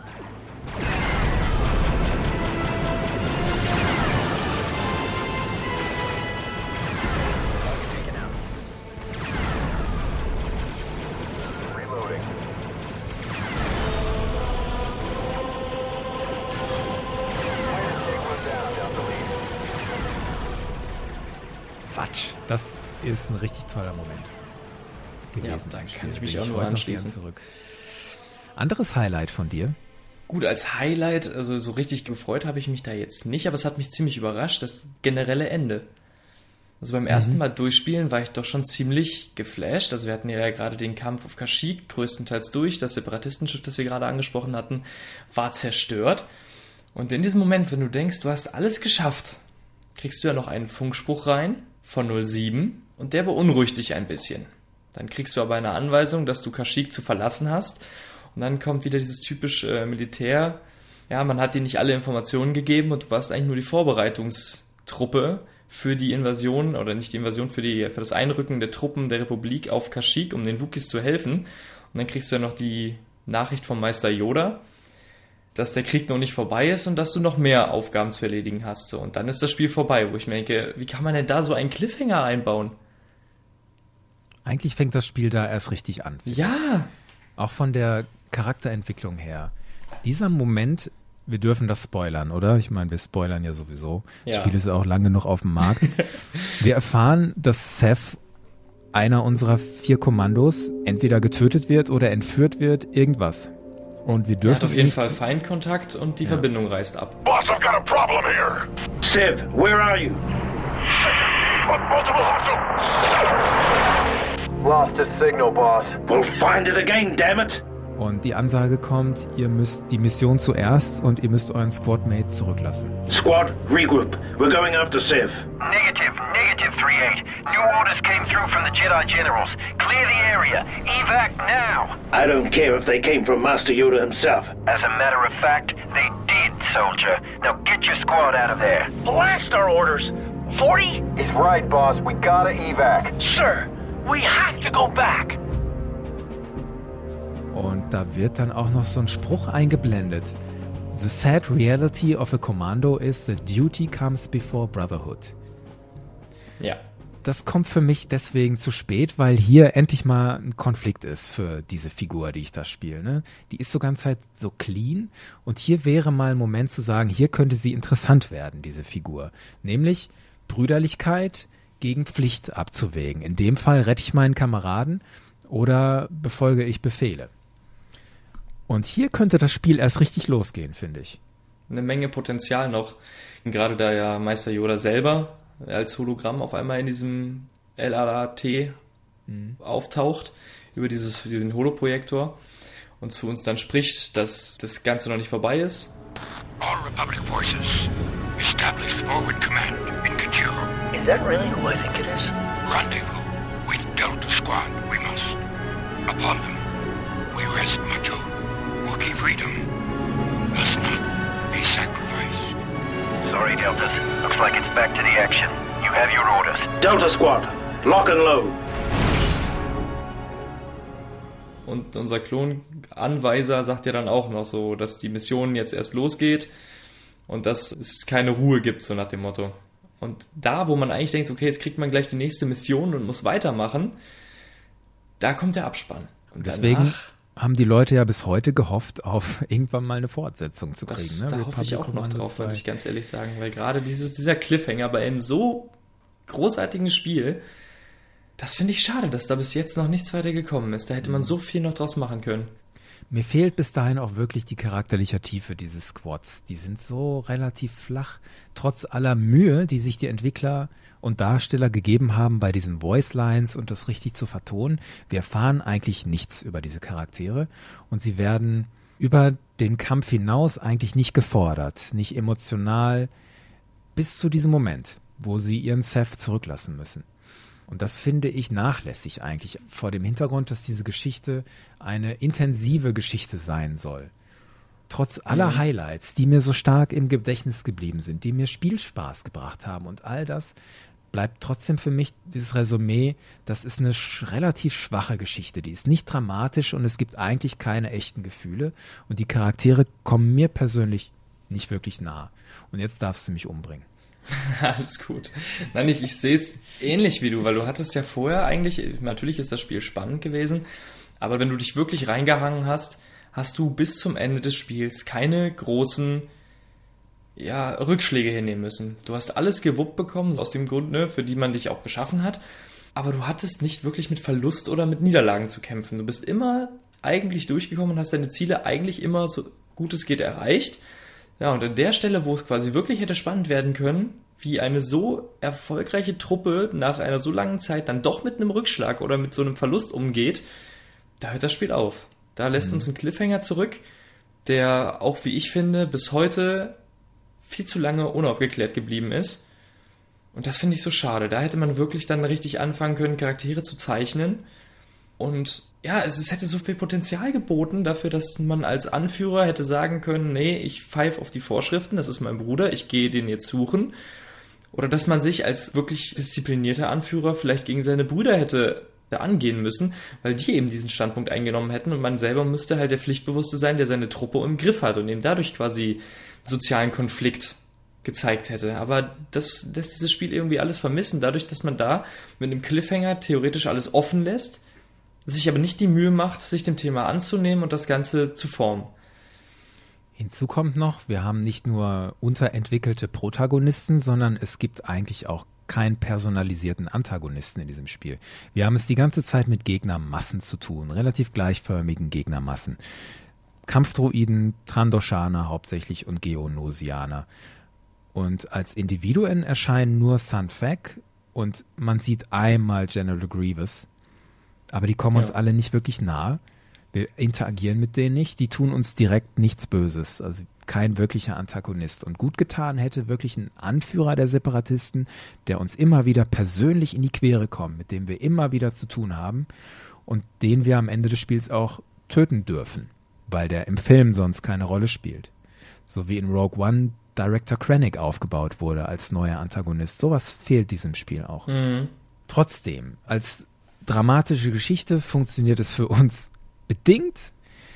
Quatsch. Das ist ein richtig toller Moment gewesen. Ja, da kann ich mich auch nur anschließen. Zurück. Anderes Highlight von dir? Gut, als Highlight, also so richtig gefreut habe ich mich da jetzt nicht, aber es hat mich ziemlich überrascht, das generelle Ende. Also beim ersten Mal durchspielen war ich doch schon ziemlich geflasht. Also wir hatten ja gerade den Kampf auf Kashyyyk größtenteils durch. Das Separatistenschiff, das wir gerade angesprochen hatten, war zerstört. Und in diesem Moment, wenn du denkst, du hast alles geschafft, kriegst du ja noch einen Funkspruch rein von 07 und der beunruhigt dich ein bisschen. Dann kriegst du aber eine Anweisung, dass du Kashyyyk zu verlassen hast. Und dann kommt wieder dieses typisch Militär. Ja, man hat dir nicht alle Informationen gegeben und du warst eigentlich nur die Vorbereitungstruppe für die Invasion, oder nicht die Invasion, für das Einrücken der Truppen der Republik auf Kashyyyk, um den Wookiees zu helfen. Und dann kriegst du ja noch die Nachricht vom Meister Yoda, dass der Krieg noch nicht vorbei ist und dass du noch mehr Aufgaben zu erledigen hast. So. Und dann ist das Spiel vorbei, wo ich mir denke, wie kann man denn da so einen Cliffhanger einbauen? Eigentlich fängt das Spiel da erst richtig an. Ja. Auch von der Charakterentwicklung her. Dieser Moment, wir dürfen das spoilern, oder? Ich meine, wir spoilern ja sowieso. Das Spiel ist auch lang genug auf dem Markt. Wir erfahren, dass Seth, einer unserer 4 Kommandos, entweder getötet wird oder entführt wird, irgendwas. Und wir dürfen er hat auf jeden Fall Feindkontakt und die Verbindung reißt ab. Boss, I've got a problem here. Civ, where are you? Multiple hostiles. Lost his signal, boss. We'll find it again, damn it. Und die Ansage kommt, ihr müsst die Mission zuerst und ihr müsst euren Squadmate zurücklassen. Squad, regroup. We're going after Civ. Negative 3-8. New orders came through from the Jedi generals. Clear the area. Evac now. I don't care if they came from Master Yoda himself. As a matter of fact, they did, soldier. Now get your squad out of there. Blast our orders. 40? He's right, boss. We gotta evac. Sir, we have to go back. Und da wird dann auch noch so ein Spruch eingeblendet. The sad reality of a commando is that duty comes before brotherhood. Ja. Das kommt für mich deswegen zu spät, weil hier endlich mal ein Konflikt ist für diese Figur, die ich da spiele. Ne? Die ist so ganze Zeit so clean und hier wäre mal ein Moment zu sagen, hier könnte sie interessant werden, diese Figur. Nämlich Brüderlichkeit gegen Pflicht abzuwägen. In dem Fall rette ich meinen Kameraden oder befolge ich Befehle. Und hier könnte das Spiel erst richtig losgehen, finde ich. Eine Menge Potenzial noch. Gerade da ja Meister Yoda selber als Hologramm auf einmal in diesem LRAT auftaucht, über den Holoprojektor und zu uns dann spricht, dass das Ganze noch nicht vorbei ist. All Republic forces, establish forward command in Kajiro. Is that really who I think it is? Rendezvous with Delta Squad, we must. Upon them, we rest Macho. Wookiee freedom must not be sacrificed. Sorry, Deltas. Looks like it's back to the action. You have your orders. Delta Squad, lock and load. Und unser Klonanweiser sagt ja dann auch noch so, dass die Mission jetzt erst losgeht und dass es keine Ruhe gibt, so nach dem Motto. Und da, wo man eigentlich denkt, okay, jetzt kriegt man gleich die nächste Mission und muss weitermachen, da kommt der Abspann. Und deswegen haben die Leute ja bis heute gehofft, auf irgendwann mal eine Fortsetzung zu kriegen. Da hoffe ich auch noch drauf, muss ich ganz ehrlich sagen, weil gerade dieser Cliffhanger bei einem so großartigen Spiel, das finde ich schade, dass da bis jetzt noch nichts weiter gekommen ist. Da hätte man so viel noch draus machen können. Mir fehlt bis dahin auch wirklich die charakterliche Tiefe dieses Squads. Die sind so relativ flach, trotz aller Mühe, die sich die Entwickler und Darsteller gegeben haben bei diesen Voicelines und das richtig zu vertonen. Wir erfahren eigentlich nichts über diese Charaktere und sie werden über den Kampf hinaus eigentlich nicht gefordert, nicht emotional, bis zu diesem Moment, wo sie ihren Seth zurücklassen müssen. Und das finde ich nachlässig eigentlich vor dem Hintergrund, dass diese Geschichte eine intensive Geschichte sein soll. Trotz aller Highlights, die mir so stark im Gedächtnis geblieben sind, die mir Spielspaß gebracht haben und all das, bleibt trotzdem für mich dieses Resümee, das ist eine relativ schwache Geschichte. Die ist nicht dramatisch und es gibt eigentlich keine echten Gefühle. Und die Charaktere kommen mir persönlich nicht wirklich nah. Und jetzt darfst du mich umbringen. Alles gut. Nein, ich sehe es ähnlich wie du, weil du hattest ja vorher eigentlich, natürlich ist das Spiel spannend gewesen, aber wenn du dich wirklich reingehangen hast, hast du bis zum Ende des Spiels keine großen Rückschläge hinnehmen müssen. Du hast alles gewuppt bekommen, aus dem Grund, für die man dich auch geschaffen hat, aber du hattest nicht wirklich mit Verlust oder mit Niederlagen zu kämpfen. Du bist immer eigentlich durchgekommen und hast deine Ziele eigentlich immer so gut es geht erreicht. Ja, und an der Stelle, wo es quasi wirklich hätte spannend werden können, wie eine so erfolgreiche Truppe nach einer so langen Zeit dann doch mit einem Rückschlag oder mit so einem Verlust umgeht, da hört das Spiel auf. Da lässt uns ein Cliffhanger zurück, der auch, wie ich finde, bis heute viel zu lange unaufgeklärt geblieben ist. Und das finde ich so schade. Da hätte man wirklich dann richtig anfangen können, Charaktere zu zeichnen. Und ja, es hätte so viel Potenzial geboten dafür, dass man als Anführer hätte sagen können, nee, ich pfeife auf die Vorschriften, das ist mein Bruder, ich gehe den jetzt suchen. Oder dass man sich als wirklich disziplinierter Anführer vielleicht gegen seine Brüder hätte angehen müssen, weil die eben diesen Standpunkt eingenommen hätten und man selber müsste halt der Pflichtbewusste sein, der seine Truppe im Griff hat und eben dadurch quasi sozialen Konflikt gezeigt hätte. Aber das lässt dieses Spiel irgendwie alles vermissen, dadurch, dass man da mit einem Cliffhanger theoretisch alles offen lässt, sich aber nicht die Mühe macht, sich dem Thema anzunehmen und das Ganze zu formen. Hinzu kommt noch, wir haben nicht nur unterentwickelte Protagonisten, sondern es gibt eigentlich auch keinen personalisierten Antagonisten in diesem Spiel. Wir haben es die ganze Zeit mit Gegnermassen zu tun, relativ gleichförmigen Gegnermassen. Kampfdroiden, Trandoshaner hauptsächlich und Geonosianer. Und als Individuen erscheinen nur Sanfek und man sieht einmal General Grievous. Aber die kommen uns alle nicht wirklich nahe. Wir interagieren mit denen nicht. Die tun uns direkt nichts Böses. Also kein wirklicher Antagonist. Und gut getan hätte wirklich ein Anführer der Separatisten, der uns immer wieder persönlich in die Quere kommt, mit dem wir immer wieder zu tun haben und den wir am Ende des Spiels auch töten dürfen, weil der im Film sonst keine Rolle spielt. So wie in Rogue One Director Krennic aufgebaut wurde als neuer Antagonist. Sowas fehlt diesem Spiel auch. Trotzdem, als dramatische Geschichte funktioniert es für uns bedingt.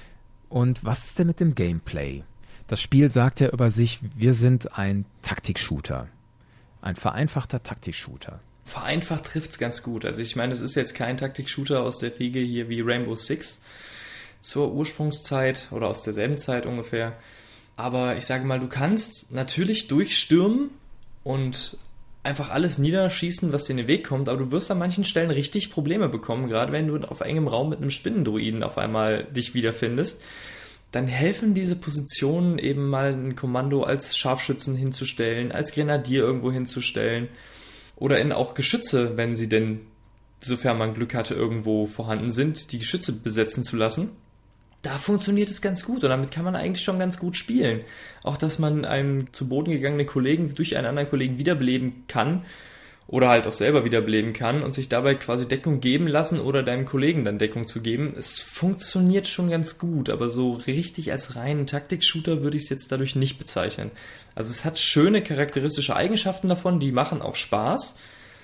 Und was ist denn mit dem Gameplay? Das Spiel sagt ja über sich, wir sind ein Taktik-Shooter. Ein vereinfachter Taktik-Shooter. Vereinfacht trifft's ganz gut. Also ich meine, es ist jetzt kein Taktik-Shooter aus der Riege hier wie Rainbow Six zur Ursprungszeit oder aus derselben Zeit ungefähr. Aber ich sage mal, du kannst natürlich durchstürmen und einfach alles niederschießen, was dir in den Weg kommt, aber du wirst an manchen Stellen richtig Probleme bekommen, gerade wenn du auf engem Raum mit einem Spinnendruiden auf einmal dich wiederfindest. Dann helfen diese Positionen eben mal ein Kommando als Scharfschützen hinzustellen, als Grenadier irgendwo hinzustellen oder in auch Geschütze, wenn sie denn, sofern man Glück hatte, irgendwo vorhanden sind, die Geschütze besetzen zu lassen. Da funktioniert es ganz gut und damit kann man eigentlich schon ganz gut spielen. Auch, dass man einen zu Boden gegangenen Kollegen durch einen anderen Kollegen wiederbeleben kann oder halt auch selber wiederbeleben kann und sich dabei quasi Deckung geben lassen oder deinem Kollegen dann Deckung zu geben. Es funktioniert schon ganz gut, aber so richtig als reinen Taktik-Shooter würde ich es jetzt dadurch nicht bezeichnen. Also es hat schöne charakteristische Eigenschaften davon, die machen auch Spaß,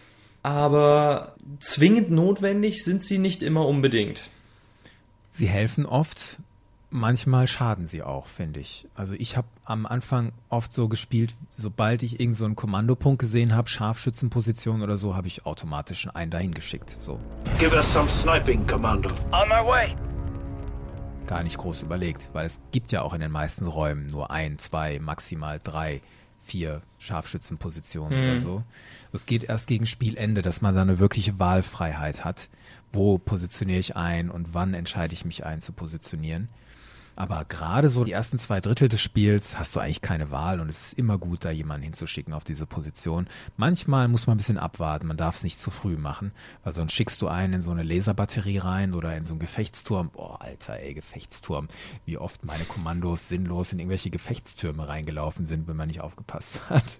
aber zwingend notwendig sind sie nicht immer unbedingt. Sie helfen oft, manchmal schaden sie auch, finde ich. Also ich habe am Anfang oft so gespielt, sobald ich irgend so einen Kommandopunkt gesehen habe, Scharfschützenposition oder so, habe ich automatisch einen dahin geschickt. So. Give us some sniping, Commander. On my way. Gar nicht groß überlegt, weil es gibt ja auch in den meisten Räumen nur 1, 2, maximal 3, 4 Scharfschützenpositionen oder so. Es geht erst gegen Spielende, dass man da eine wirkliche Wahlfreiheit hat. Wo positioniere ich ein und wann entscheide ich mich ein zu positionieren. Aber gerade so die ersten 2/3 des Spiels hast du eigentlich keine Wahl und es ist immer gut, da jemanden hinzuschicken auf diese Position. Manchmal muss man ein bisschen abwarten, man darf es nicht zu früh machen, weil sonst schickst du einen in so eine Laserbatterie rein oder in so einen Gefechtsturm. Boah, Alter, ey, Gefechtsturm. Wie oft meine Kommandos sinnlos in irgendwelche Gefechtstürme reingelaufen sind, wenn man nicht aufgepasst hat.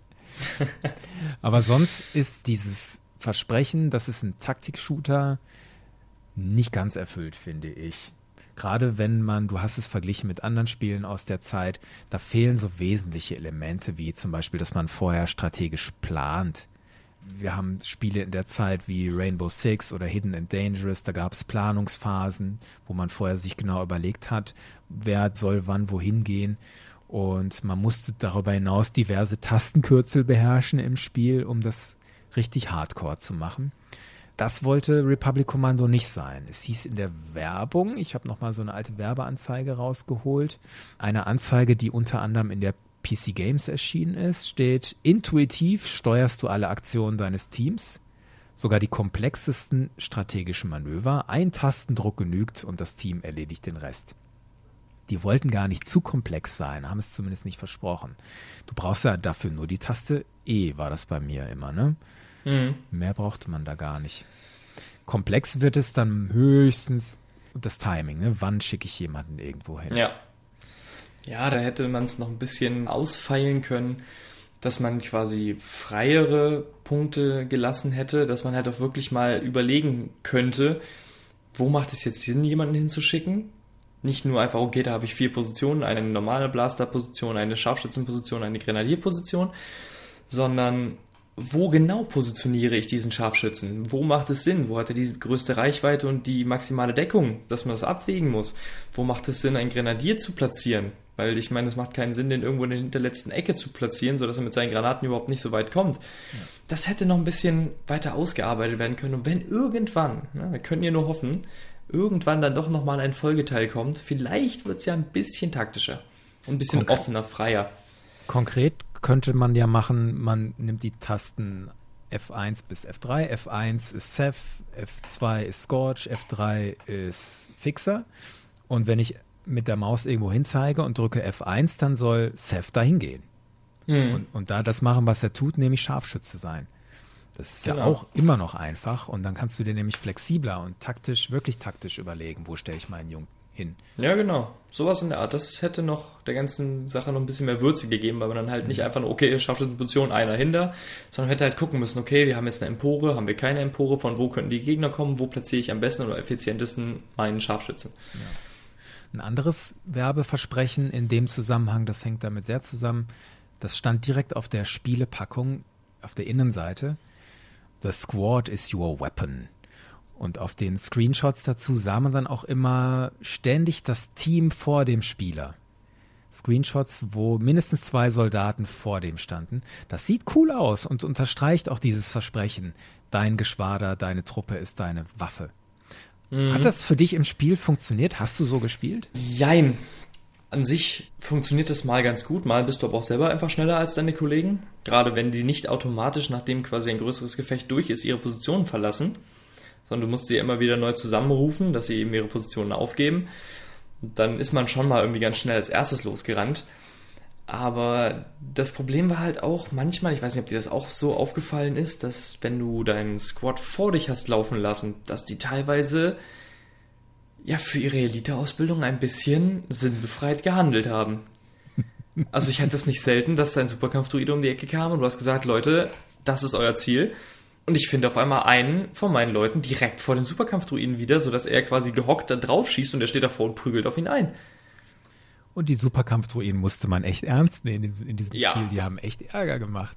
Aber sonst ist dieses Versprechen, das ist ein Taktik-Shooter, nicht ganz erfüllt, finde ich. Gerade wenn du hast es verglichen mit anderen Spielen aus der Zeit, da fehlen so wesentliche Elemente, wie zum Beispiel, dass man vorher strategisch plant. Wir haben Spiele in der Zeit wie Rainbow Six oder Hidden and Dangerous, da gab es Planungsphasen, wo man vorher sich genau überlegt hat, wer soll wann wohin gehen. Und man musste darüber hinaus diverse Tastenkürzel beherrschen im Spiel, um das richtig hardcore zu machen. Das wollte Republic Commando nicht sein. Es hieß in der Werbung, ich habe nochmal so eine alte Werbeanzeige rausgeholt, eine Anzeige, die unter anderem in der PC Games erschienen ist, steht: Intuitiv steuerst du alle Aktionen deines Teams, sogar die komplexesten strategischen Manöver. Ein Tastendruck genügt und das Team erledigt den Rest. Die wollten gar nicht zu komplex sein, haben es zumindest nicht versprochen. Du brauchst ja dafür nur die Taste E, war das bei mir immer, ne? Mehr brauchte man da gar nicht. Komplex wird es dann höchstens das Timing, ne? Wann schicke ich jemanden irgendwo hin? Ja, da hätte man es noch ein bisschen ausfeilen können, dass man quasi freiere Punkte gelassen hätte, dass man halt auch wirklich mal überlegen könnte, wo macht es jetzt Sinn, jemanden hinzuschicken? Nicht nur einfach, okay, da habe ich 4 Positionen, eine normale Blaster-Position, eine Scharfschützenposition, eine Grenadierposition, sondern wo genau positioniere ich diesen Scharfschützen? Wo macht es Sinn? Wo hat er die größte Reichweite und die maximale Deckung, dass man das abwägen muss? Wo macht es Sinn, einen Grenadier zu platzieren? Weil ich meine, es macht keinen Sinn, den irgendwo in der hinterletzten Ecke zu platzieren, sodass er mit seinen Granaten überhaupt nicht so weit kommt. Ja. Das hätte noch ein bisschen weiter ausgearbeitet werden können. Und wenn irgendwann, wir können ja nur hoffen, irgendwann dann doch nochmal ein Folgeteil kommt, vielleicht wird es ja ein bisschen taktischer, ein bisschen offener, freier. Konkret könnte man ja machen, man nimmt die Tasten F1 bis F3. F1 ist Ceph, F2 ist Scorch, F3 ist Fixer. Und wenn ich mit der Maus irgendwo hinzeige und drücke F1, dann soll Ceph dahin gehen. Und da das machen, was er tut, nämlich Scharfschütze sein. Das ist ja auch immer noch einfach. Und dann kannst du dir nämlich flexibler und wirklich taktisch überlegen, wo stelle ich meinen Jungen hin. Ja, genau. Sowas in der Art. Das hätte noch der ganzen Sache noch ein bisschen mehr Würze gegeben, weil man dann halt nicht einfach nur, okay, Scharfschützenposition, einer hinter, sondern hätte halt gucken müssen, okay, wir haben jetzt eine Empore, haben wir keine Empore, von wo könnten die Gegner kommen, wo platziere ich am besten oder effizientesten meinen Scharfschützen. Ja. Ein anderes Werbeversprechen in dem Zusammenhang, das hängt damit sehr zusammen, das stand direkt auf der Spielepackung, auf der Innenseite. The Squad is your weapon. Und auf den Screenshots dazu sah man dann auch immer ständig das Team vor dem Spieler. Screenshots, wo mindestens 2 Soldaten vor dem standen. Das sieht cool aus und unterstreicht auch dieses Versprechen. Dein Geschwader, deine Truppe ist deine Waffe. Hat das für dich im Spiel funktioniert? Hast du so gespielt? Jein. An sich funktioniert das mal ganz gut, mal bist du aber auch selber einfach schneller als deine Kollegen. Gerade wenn die nicht automatisch, nachdem quasi ein größeres Gefecht durch ist, ihre Positionen verlassen, sondern du musst sie immer wieder neu zusammenrufen, dass sie eben ihre Positionen aufgeben. Und dann ist man schon mal irgendwie ganz schnell als erstes losgerannt. Aber das Problem war halt auch manchmal, ich weiß nicht, ob dir das auch so aufgefallen ist, dass wenn du deinen Squad vor dich hast laufen lassen, dass die teilweise ja für ihre Elite-Ausbildung ein bisschen sinnbefreit gehandelt haben. Also ich hatte es nicht selten, dass dein Superkampf-Druide um die Ecke kam und du hast gesagt, Leute, das ist euer Ziel. Und ich finde auf einmal einen von meinen Leuten direkt vor den Superkampf-Druiden wieder, sodass er quasi gehockt da drauf schießt und er steht davor und prügelt auf ihn ein. Und die Superkampf-Druiden musste man echt ernst nehmen in diesem Spiel. Die haben echt Ärger gemacht.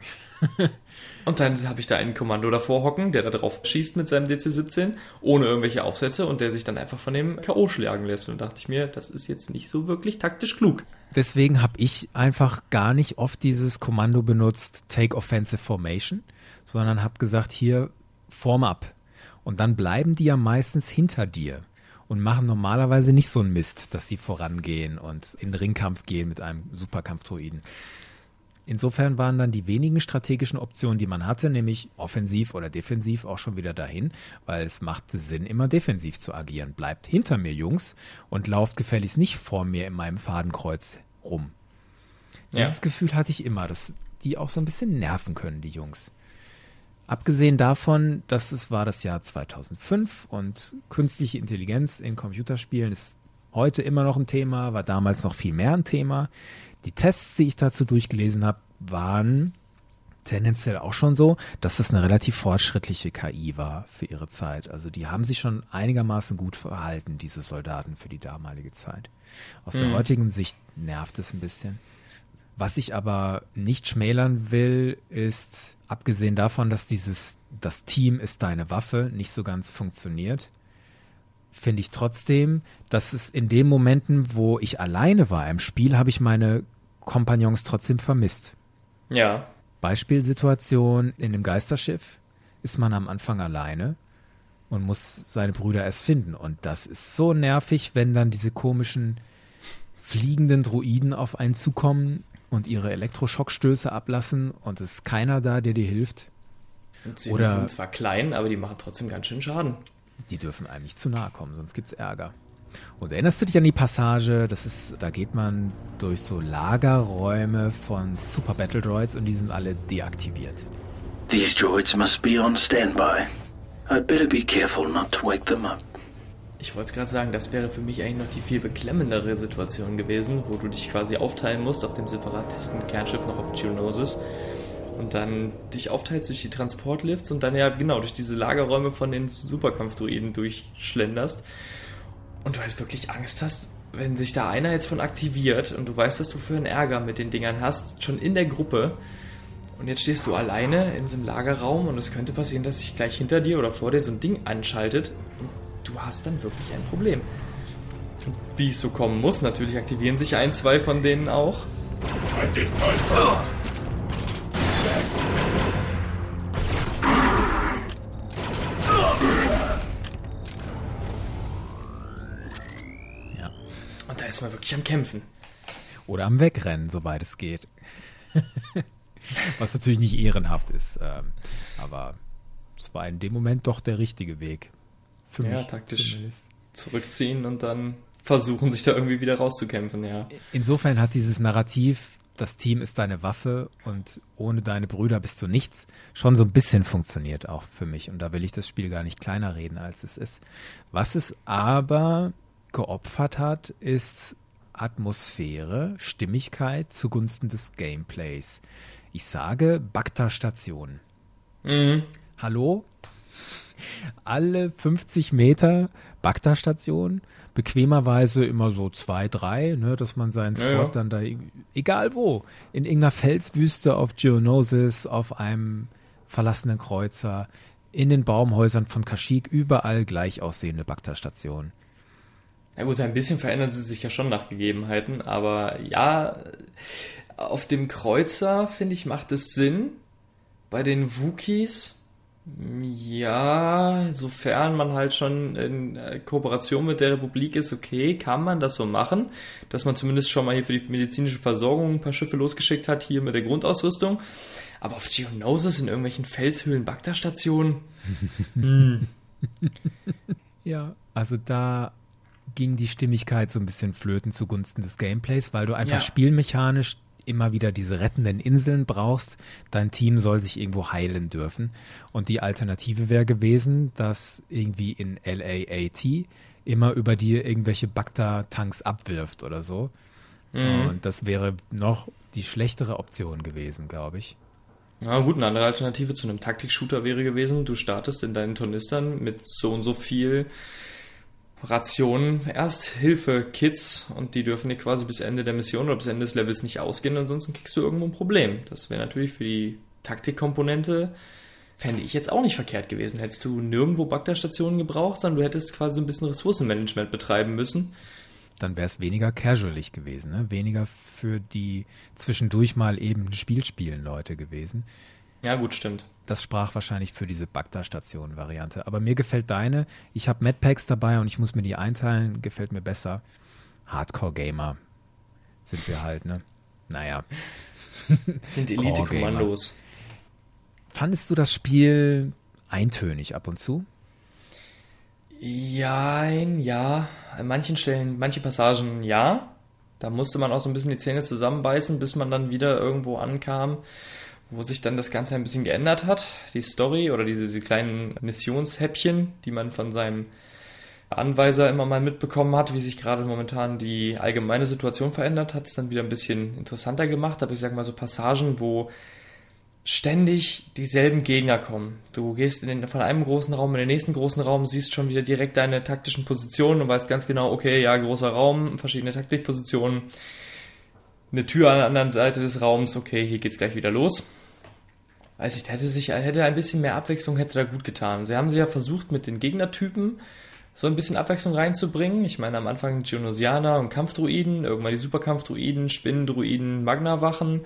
Und dann habe ich da einen Kommando davor hocken, der da drauf schießt mit seinem DC-17, ohne irgendwelche Aufsätze und der sich dann einfach von dem K.O. schlagen lässt. Und da dachte ich mir, das ist jetzt nicht so wirklich taktisch klug. Deswegen habe ich einfach gar nicht oft dieses Kommando benutzt, Take Offensive Formation, sondern habe gesagt, hier, Form up. Und dann bleiben die ja meistens hinter dir und machen normalerweise nicht so einen Mist, dass sie vorangehen und in den Ringkampf gehen mit einem Superkampf-Druiden. Insofern waren dann die wenigen strategischen Optionen, die man hatte, nämlich offensiv oder defensiv, auch schon wieder dahin, weil es machte Sinn, immer defensiv zu agieren. Bleibt hinter mir, Jungs, und lauft gefälligst nicht vor mir in meinem Fadenkreuz rum. Dieses Gefühl hatte ich immer, dass die auch so ein bisschen nerven können, die Jungs. Abgesehen davon, dass es war das Jahr 2005 und künstliche Intelligenz in Computerspielen ist heute immer noch ein Thema, war damals noch viel mehr ein Thema. Die Tests, die ich dazu durchgelesen habe, waren tendenziell auch schon so, dass das eine relativ fortschrittliche KI war für ihre Zeit. Also die haben sich schon einigermaßen gut verhalten, diese Soldaten für die damalige Zeit. Aus der heutigen Sicht nervt es ein bisschen. Was ich aber nicht schmälern will, ist, abgesehen davon, dass das Team ist deine Waffe nicht so ganz funktioniert, finde ich trotzdem, dass es in den Momenten, wo ich alleine war im Spiel, habe ich meine Kompagnons trotzdem vermisst. Ja. Beispielsituation in dem Geisterschiff ist man am Anfang alleine und muss seine Brüder erst finden. Und das ist so nervig, wenn dann diese komischen fliegenden Droiden auf einen zukommen und ihre Elektroschockstöße ablassen und es ist keiner da, der dir hilft. Und sie sind zwar klein, aber die machen trotzdem ganz schön Schaden. Die dürfen einem nicht zu nahe kommen, sonst gibt's Ärger. Und erinnerst du dich an die Passage, da geht man durch so Lagerräume von Super Battle Droids und die sind alle deaktiviert. These droids must be on standby. I'd better be careful not to wake them up. Ich wollte es gerade sagen, das wäre für mich eigentlich noch die viel beklemmendere Situation gewesen, wo du dich quasi aufteilen musst auf dem Separatisten-Kernschiff noch auf Geonosis und dann dich aufteilst durch die Transportlifts und dann ja genau durch diese Lagerräume von den Superkampf-Druiden durchschlenderst und du halt wirklich Angst hast, wenn sich da einer jetzt von aktiviert und du weißt, was du für einen Ärger mit den Dingern hast, schon in der Gruppe und jetzt stehst du alleine in diesem Lagerraum und es könnte passieren, dass sich gleich hinter dir oder vor dir so ein Ding anschaltet und du hast dann wirklich ein Problem. Und wie es so kommen muss, natürlich aktivieren sich 1, 2 von denen auch. Ja. Und da ist man wirklich am Kämpfen. Oder am Wegrennen, soweit es geht. Was natürlich nicht ehrenhaft ist. Aber es war in dem Moment doch der richtige Weg. Für mich taktisch zumindest. Zurückziehen und dann versuchen, sich da irgendwie wieder rauszukämpfen, ja. Insofern hat dieses Narrativ, das Team ist deine Waffe und ohne deine Brüder bist du nichts, schon so ein bisschen funktioniert auch für mich. Und da will ich das Spiel gar nicht kleiner reden, als es ist. Was es aber geopfert hat, ist Atmosphäre, Stimmigkeit zugunsten des Gameplays. Ich sage Bacta-Station. Hallo? Alle 50 Meter Bacta-Station, bequemerweise immer so 2, 3, ne, dass man seinen Squad dann da, egal wo, in irgendeiner Felswüste auf Geonosis, auf einem verlassenen Kreuzer, in den Baumhäusern von Kashyyyk, überall gleich aussehende Bacta-Stationen. Ja gut, ein bisschen verändern sie sich ja schon nach Gegebenheiten, aber ja, auf dem Kreuzer, finde ich, macht es Sinn. Bei den Wookiees Ja, sofern man halt schon in Kooperation mit der Republik ist, okay, kann man das so machen, dass man zumindest schon mal hier für die medizinische Versorgung ein paar Schiffe losgeschickt hat, hier mit der Grundausrüstung. Aber auf Geonosis in irgendwelchen Felshöhlen, Bagdad-Stationen? Ja, also da ging die Stimmigkeit so ein bisschen flöten zugunsten des Gameplays, weil du einfach spielmechanisch immer wieder diese rettenden Inseln brauchst. Dein Team soll sich irgendwo heilen dürfen. Und die Alternative wäre gewesen, dass irgendwie in LAAT immer über dir irgendwelche Bagdad-Tanks abwirft oder so. Und das wäre noch die schlechtere Option gewesen, glaube ich. Na gut, eine andere Alternative zu einem Taktik-Shooter wäre gewesen, du startest in deinen Tornistern mit so und so viel Rationen, Ersthilfe-Kits und die dürfen dir quasi bis Ende der Mission oder bis Ende des Levels nicht ausgehen, ansonsten kriegst du irgendwo ein Problem. Das wäre natürlich für die Taktikkomponente, fände ich jetzt auch nicht verkehrt gewesen. Hättest du nirgendwo Bagdad-Stationen gebraucht, sondern du hättest quasi so ein bisschen Ressourcenmanagement betreiben müssen. Dann wäre es weniger casualig gewesen, ne? Weniger für die zwischendurch mal eben ein Spiel spielen Leute gewesen. Ja gut, stimmt. Das sprach wahrscheinlich für diese Bagdad-Station-Variante. Aber mir gefällt deine. Ich habe Medpacks dabei und ich muss mir die einteilen. Gefällt mir besser. Hardcore-Gamer sind wir halt, ne? Naja. Sind Elite-Kommandos. Fandest du das Spiel eintönig ab und zu? Ja. An manchen Stellen, manche Passagen ja. Da musste man auch so ein bisschen die Zähne zusammenbeißen, bis man dann wieder irgendwo ankam, wo sich dann das Ganze ein bisschen geändert hat. Die Story oder diese kleinen Missionshäppchen, die man von seinem Anweiser immer mal mitbekommen hat, wie sich gerade momentan die allgemeine Situation verändert, hat es dann wieder ein bisschen interessanter gemacht. Aber ich sag mal so Passagen, wo ständig dieselben Gegner kommen. Du gehst von einem großen Raum in den nächsten großen Raum, siehst schon wieder direkt deine taktischen Positionen und weißt ganz genau, okay, ja, großer Raum, verschiedene Taktikpositionen, eine Tür an der anderen Seite des Raums, okay, hier geht's gleich wieder los. Weiß ich, hätte ein bisschen mehr Abwechslung, hätte da gut getan. Sie haben ja versucht, mit den Gegnertypen so ein bisschen Abwechslung reinzubringen. Ich meine, am Anfang Geonosianer und Kampfdruiden, irgendwann die Superkampfdruiden, Spinnendruiden, Magnawachen,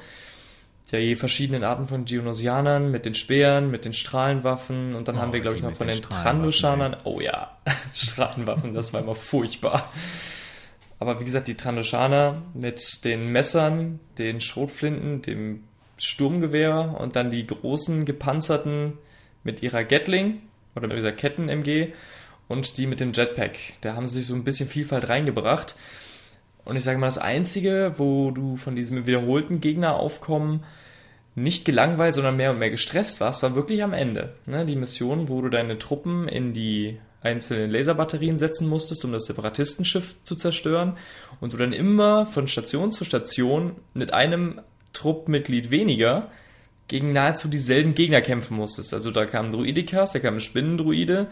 die verschiedenen Arten von Geonosianern mit den Speeren, mit den Strahlenwaffen und dann haben wir, glaube ich, noch von den Trandoshanern. Oh ja, Strahlenwaffen, das war immer furchtbar. Aber wie gesagt, die Trandoshaner mit den Messern, den Schrotflinten, dem Sturmgewehr und dann die großen gepanzerten mit ihrer Gatling oder mit dieser Ketten-MG und die mit dem Jetpack. Da haben sie sich so ein bisschen Vielfalt reingebracht. Und ich sage mal, das Einzige, wo du von diesem wiederholten Gegneraufkommen nicht gelangweilt, sondern mehr und mehr gestresst warst, war wirklich am Ende. Ne? Die Mission, wo du deine Truppen in die einzelnen Laserbatterien setzen musstest, um das Separatistenschiff zu zerstören und du dann immer von Station zu Station mit einem Truppmitglied weniger gegen nahezu dieselben Gegner kämpfen musstest. Also da kamen Druidikas, da kam ein Spinnendruide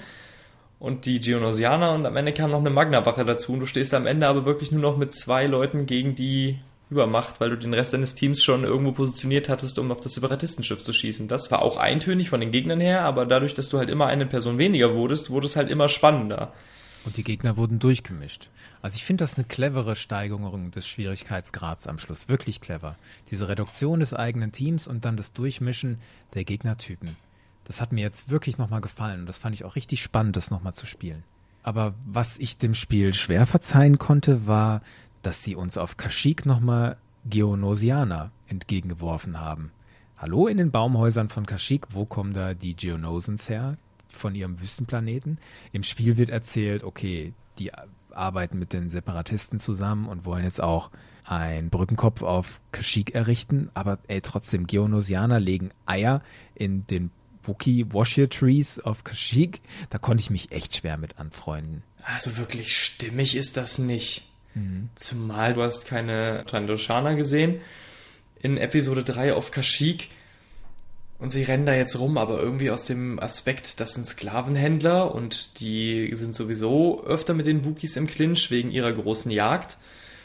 und die Geonosianer und am Ende kam noch eine Magnawache dazu und du stehst am Ende aber wirklich nur noch mit 2 Leuten gegen die Übermacht, weil du den Rest deines Teams schon irgendwo positioniert hattest, um auf das Separatistenschiff zu schießen. Das war auch eintönig von den Gegnern her, aber dadurch, dass du halt immer eine Person weniger wurdest, wurde es halt immer spannender. Und die Gegner wurden durchgemischt. Also ich finde das eine clevere Steigerung des Schwierigkeitsgrads am Schluss. Wirklich clever. Diese Reduktion des eigenen Teams und dann das Durchmischen der Gegnertypen. Das hat mir jetzt wirklich nochmal gefallen und das fand ich auch richtig spannend, das nochmal zu spielen. Aber was ich dem Spiel schwer verzeihen konnte, war, dass sie uns auf Kashyyyk nochmal Geonosianer entgegengeworfen haben. Hallo in den Baumhäusern von Kashyyyk, wo kommen da die Geonosens her? Von ihrem Wüstenplaneten. Im Spiel wird erzählt, okay, die arbeiten mit den Separatisten zusammen und wollen jetzt auch einen Brückenkopf auf Kashyyyk errichten, aber trotzdem, Geonosianer legen Eier in den Wookiee-Warshire-Trees auf Kashyyyk. Da konnte ich mich echt schwer mit anfreunden. Also wirklich stimmig ist das nicht. Zumal du hast keine Trandoshaner gesehen in Episode 3 auf Kashyyyk. Und sie rennen da jetzt rum, aber irgendwie aus dem Aspekt, das sind Sklavenhändler und die sind sowieso öfter mit den Wookiees im Clinch wegen ihrer großen Jagd,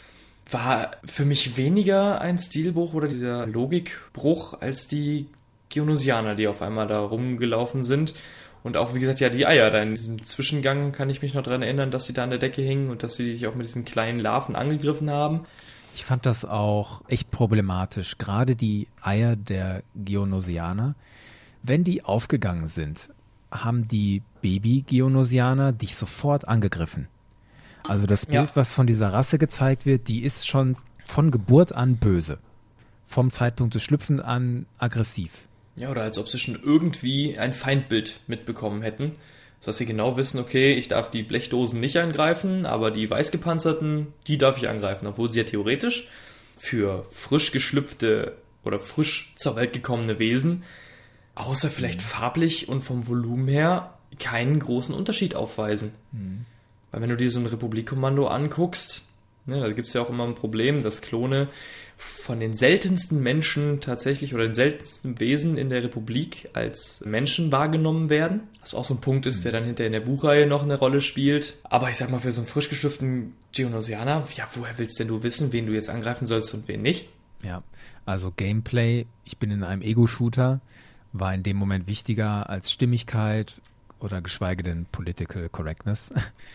war für mich weniger ein Stilbruch oder dieser Logikbruch als die Geonosianer, die auf einmal da rumgelaufen sind. Und auch, wie gesagt, ja, die Eier da in diesem Zwischengang kann ich mich noch daran erinnern, dass sie da an der Decke hingen und dass sie dich auch mit diesen kleinen Larven angegriffen haben. Ich fand das auch echt problematisch, gerade die Eier der Geonosianer, Wenn die aufgegangen sind, haben die Baby-Geonosianer dich sofort angegriffen. Also das Bild, was von dieser Rasse gezeigt wird, die ist schon von Geburt an böse. Vom Zeitpunkt des Schlüpfens an aggressiv. Ja, oder als ob sie schon irgendwie ein Feindbild mitbekommen hätten, sodass sie genau wissen, okay, ich darf die Blechdosen nicht angreifen, aber die weißgepanzerten, die darf ich angreifen. Obwohl sie ja theoretisch für frisch geschlüpfte oder frisch zur Welt gekommene Wesen, außer vielleicht farblich und vom Volumen her, keinen großen Unterschied aufweisen. Weil wenn du dir so ein Republikkommando anguckst, ne, da gibt es ja auch immer ein Problem, dass Klone von den seltensten Menschen tatsächlich oder den seltensten Wesen in der Republik als Menschen wahrgenommen werden. Was auch so ein Punkt ist, der dann hinterher in der Buchreihe noch eine Rolle spielt. Aber ich sag mal, für so einen frisch geschlüpften Geonosianer, ja, woher willst denn du wissen, wen du jetzt angreifen sollst und wen nicht? Ja, also Gameplay, ich bin in einem Ego-Shooter, war in dem Moment wichtiger als Stimmigkeit oder geschweige denn Political Correctness.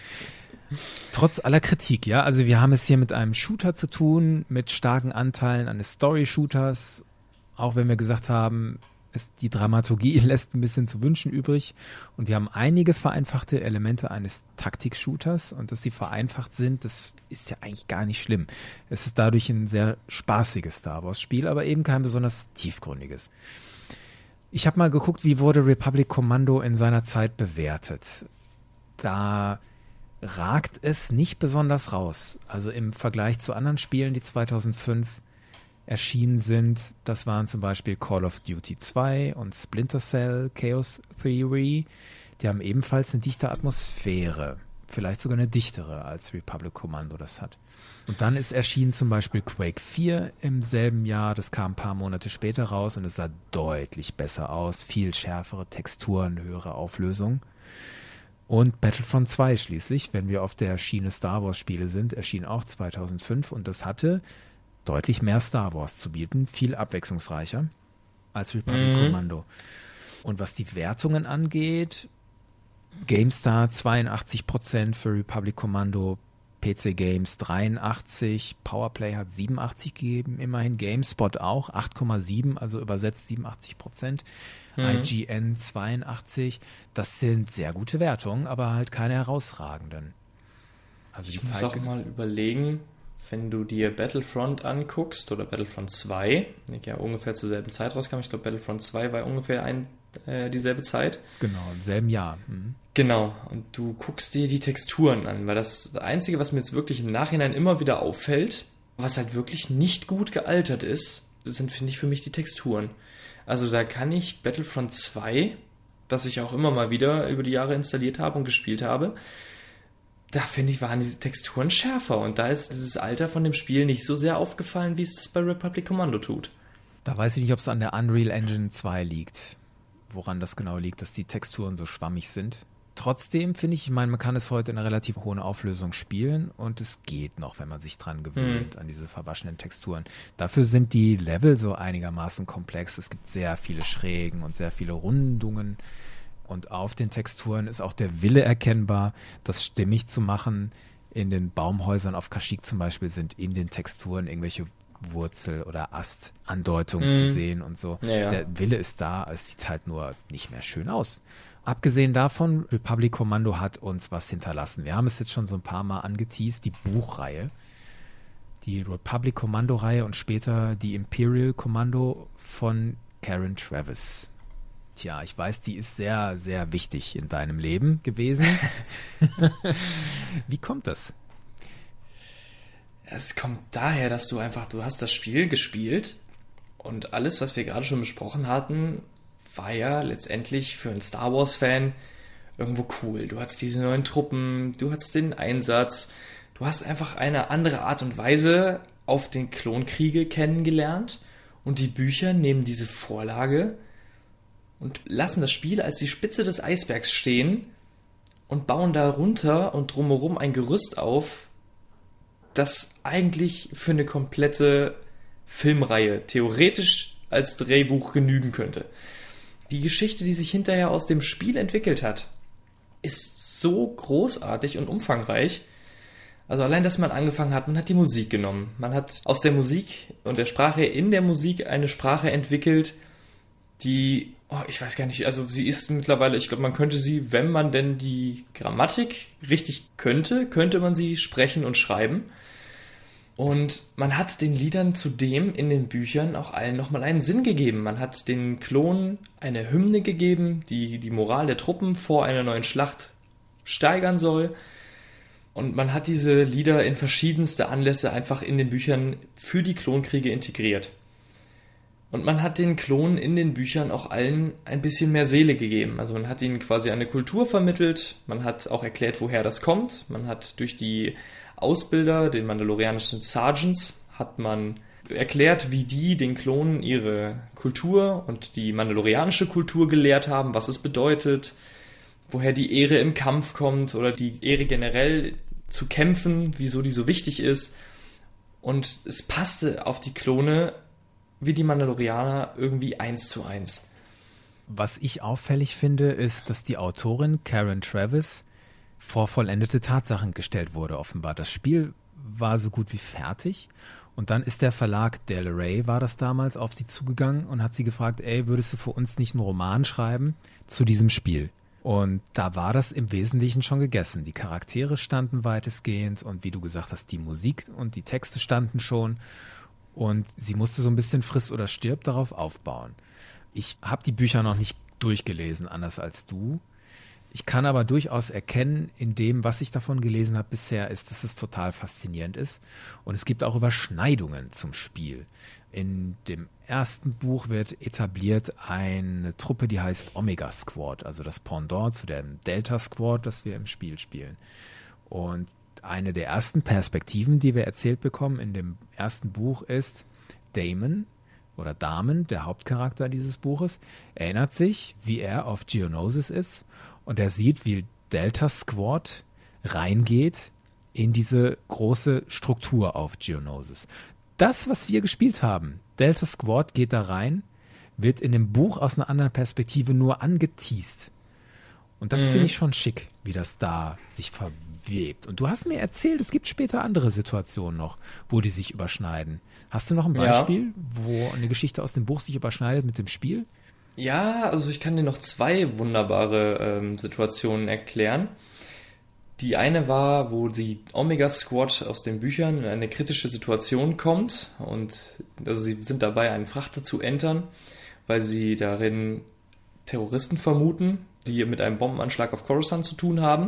Trotz aller Kritik, ja. Also wir haben es hier mit einem Shooter zu tun, mit starken Anteilen eines Story-Shooters, auch wenn wir gesagt haben, die Dramaturgie lässt ein bisschen zu wünschen übrig. Und wir haben einige vereinfachte Elemente eines Taktik-Shooters. Und dass sie vereinfacht sind, das ist ja eigentlich gar nicht schlimm. Es ist dadurch ein sehr spaßiges Star Wars-Spiel, aber eben kein besonders tiefgründiges. Ich habe mal geguckt, wie wurde Republic Commando in seiner Zeit bewertet. Da ragt es nicht besonders raus. Also im Vergleich zu anderen Spielen, die 2005 erschienen sind, das waren zum Beispiel Call of Duty 2 und Splinter Cell, Chaos Theory. Die haben ebenfalls eine dichte Atmosphäre. Vielleicht sogar eine dichtere, als Republic Commando das hat. Und dann ist erschienen zum Beispiel Quake 4 im selben Jahr. Das kam ein paar Monate später raus und es sah deutlich besser aus. Viel schärfere Texturen, höhere Auflösung. Und Battlefront 2 schließlich, wenn wir auf der Schiene Star Wars Spiele sind, erschien auch 2005 und das hatte deutlich mehr Star Wars zu bieten, viel abwechslungsreicher als Republic Commando. Und was die Wertungen angeht, GameStar 82% für Republic Commando, PC Games 83%, Powerplay hat 87% gegeben, immerhin GameSpot auch 8,7%, also übersetzt 87%. IGN 82%, das sind sehr gute Wertungen, aber halt keine herausragenden. Also ich muss auch mal überlegen, wenn du dir Battlefront anguckst oder Battlefront 2, die ja ungefähr zur selben Zeit rauskam, ich glaube Battlefront 2 war ungefähr dieselbe Zeit. Genau, im selben Jahr. Genau, und du guckst dir die Texturen an, weil das Einzige, was mir jetzt wirklich im Nachhinein immer wieder auffällt, was halt wirklich nicht gut gealtert ist, sind, finde ich, für mich die Texturen. Also da kann ich Battlefront 2, das ich auch immer mal wieder über die Jahre installiert habe und gespielt habe, da finde ich, waren diese Texturen schärfer und da ist dieses Alter von dem Spiel nicht so sehr aufgefallen, wie es das bei Republic Commando tut. Da weiß ich nicht, ob es an der Unreal Engine 2 liegt, woran das genau liegt, dass die Texturen so schwammig sind. Trotzdem finde ich, man kann es heute in einer relativ hohen Auflösung spielen und es geht noch, wenn man sich dran gewöhnt, an diese verwaschenen Texturen. Dafür sind die Level so einigermaßen komplex. Es gibt sehr viele Schrägen und sehr viele Rundungen und auf den Texturen ist auch der Wille erkennbar, das stimmig zu machen. In den Baumhäusern auf Kashyyyk zum Beispiel sind in den Texturen irgendwelche Wurzel- oder Astandeutungen zu sehen und so. Ja. Der Wille ist da, es sieht halt nur nicht mehr schön aus. Abgesehen davon, Republic Commando hat uns was hinterlassen. Wir haben es jetzt schon so ein paar Mal angeteased, die Buchreihe. Die Republic Commando-Reihe und später die Imperial Commando von Karen Traviss. Tja, ich weiß, die ist sehr, sehr wichtig in deinem Leben gewesen. Wie kommt das? Es kommt daher, dass du hast das Spiel gespielt und alles, was wir gerade schon besprochen hatten, war ja letztendlich für einen Star Wars-Fan irgendwo cool. Du hattest diese neuen Truppen, du hattest den Einsatz, du hast einfach eine andere Art und Weise auf den Klonkriege kennengelernt und die Bücher nehmen diese Vorlage und lassen das Spiel als die Spitze des Eisbergs stehen und bauen darunter und drumherum ein Gerüst auf, das eigentlich für eine komplette Filmreihe theoretisch als Drehbuch genügen könnte. Die Geschichte, die sich hinterher aus dem Spiel entwickelt hat, ist so großartig und umfangreich. Also allein, dass man angefangen hat, man hat die Musik genommen. Man hat aus der Musik und der Sprache in der Musik eine Sprache entwickelt, die ich weiß gar nicht, also sie ist mittlerweile, ich glaube, man könnte sie, wenn man denn die Grammatik richtig könnte man sie sprechen und schreiben. Und man hat den Liedern zudem in den Büchern auch allen nochmal einen Sinn gegeben. Man hat den Klonen eine Hymne gegeben, die die Moral der Truppen vor einer neuen Schlacht steigern soll. Und man hat diese Lieder in verschiedenste Anlässe einfach in den Büchern für die Klonkriege integriert. Und man hat den Klonen in den Büchern auch allen ein bisschen mehr Seele gegeben. Also man hat ihnen quasi eine Kultur vermittelt, man hat auch erklärt, woher das kommt. Man hat durch die Ausbilder, den mandalorianischen Sergeants, hat man erklärt, wie die den Klonen ihre Kultur und die mandalorianische Kultur gelehrt haben, was es bedeutet, woher die Ehre im Kampf kommt oder die Ehre generell zu kämpfen, wieso die so wichtig ist. Und es passte auf die Klone wie die Mandalorianer irgendwie 1:1. Was ich auffällig finde, ist, dass die Autorin Karen Traviss vor vollendete Tatsachen gestellt wurde, offenbar. Das Spiel war so gut wie fertig und dann ist der Verlag Del Rey, war das damals, auf sie zugegangen und hat sie gefragt, würdest du für uns nicht einen Roman schreiben zu diesem Spiel? Und da war das im Wesentlichen schon gegessen. Die Charaktere standen weitestgehend und wie du gesagt hast, die Musik und die Texte standen schon. Und sie musste so ein bisschen friss oder stirb darauf aufbauen. Ich habe die Bücher noch nicht durchgelesen, anders als du. Ich kann aber durchaus erkennen, in dem, was ich davon gelesen habe bisher, ist, dass es total faszinierend ist. Und es gibt auch Überschneidungen zum Spiel. In dem ersten Buch wird etabliert eine Truppe, die heißt Omega Squad, also das Pendant zu dem Delta Squad, das wir im Spiel spielen. Und eine der ersten Perspektiven, die wir erzählt bekommen in dem ersten Buch ist, Damon, der Hauptcharakter dieses Buches, erinnert sich, wie er auf Geonosis ist und er sieht, wie Delta Squad reingeht in diese große Struktur auf Geonosis. Das, was wir gespielt haben, Delta Squad geht da rein, wird in dem Buch aus einer anderen Perspektive nur angeteast. Und das finde ich schon schick, wie das da sich verwebt. Und du hast mir erzählt, es gibt später andere Situationen noch, wo die sich überschneiden. Hast du noch ein Beispiel, wo eine Geschichte aus dem Buch sich überschneidet mit dem Spiel? Ja, also ich kann dir noch 2 wunderbare Situationen erklären. Die eine war, wo die Omega Squad aus den Büchern in eine kritische Situation kommt und also sie sind dabei, einen Frachter zu entern, weil sie darin Terroristen vermuten, die mit einem Bombenanschlag auf Coruscant zu tun haben,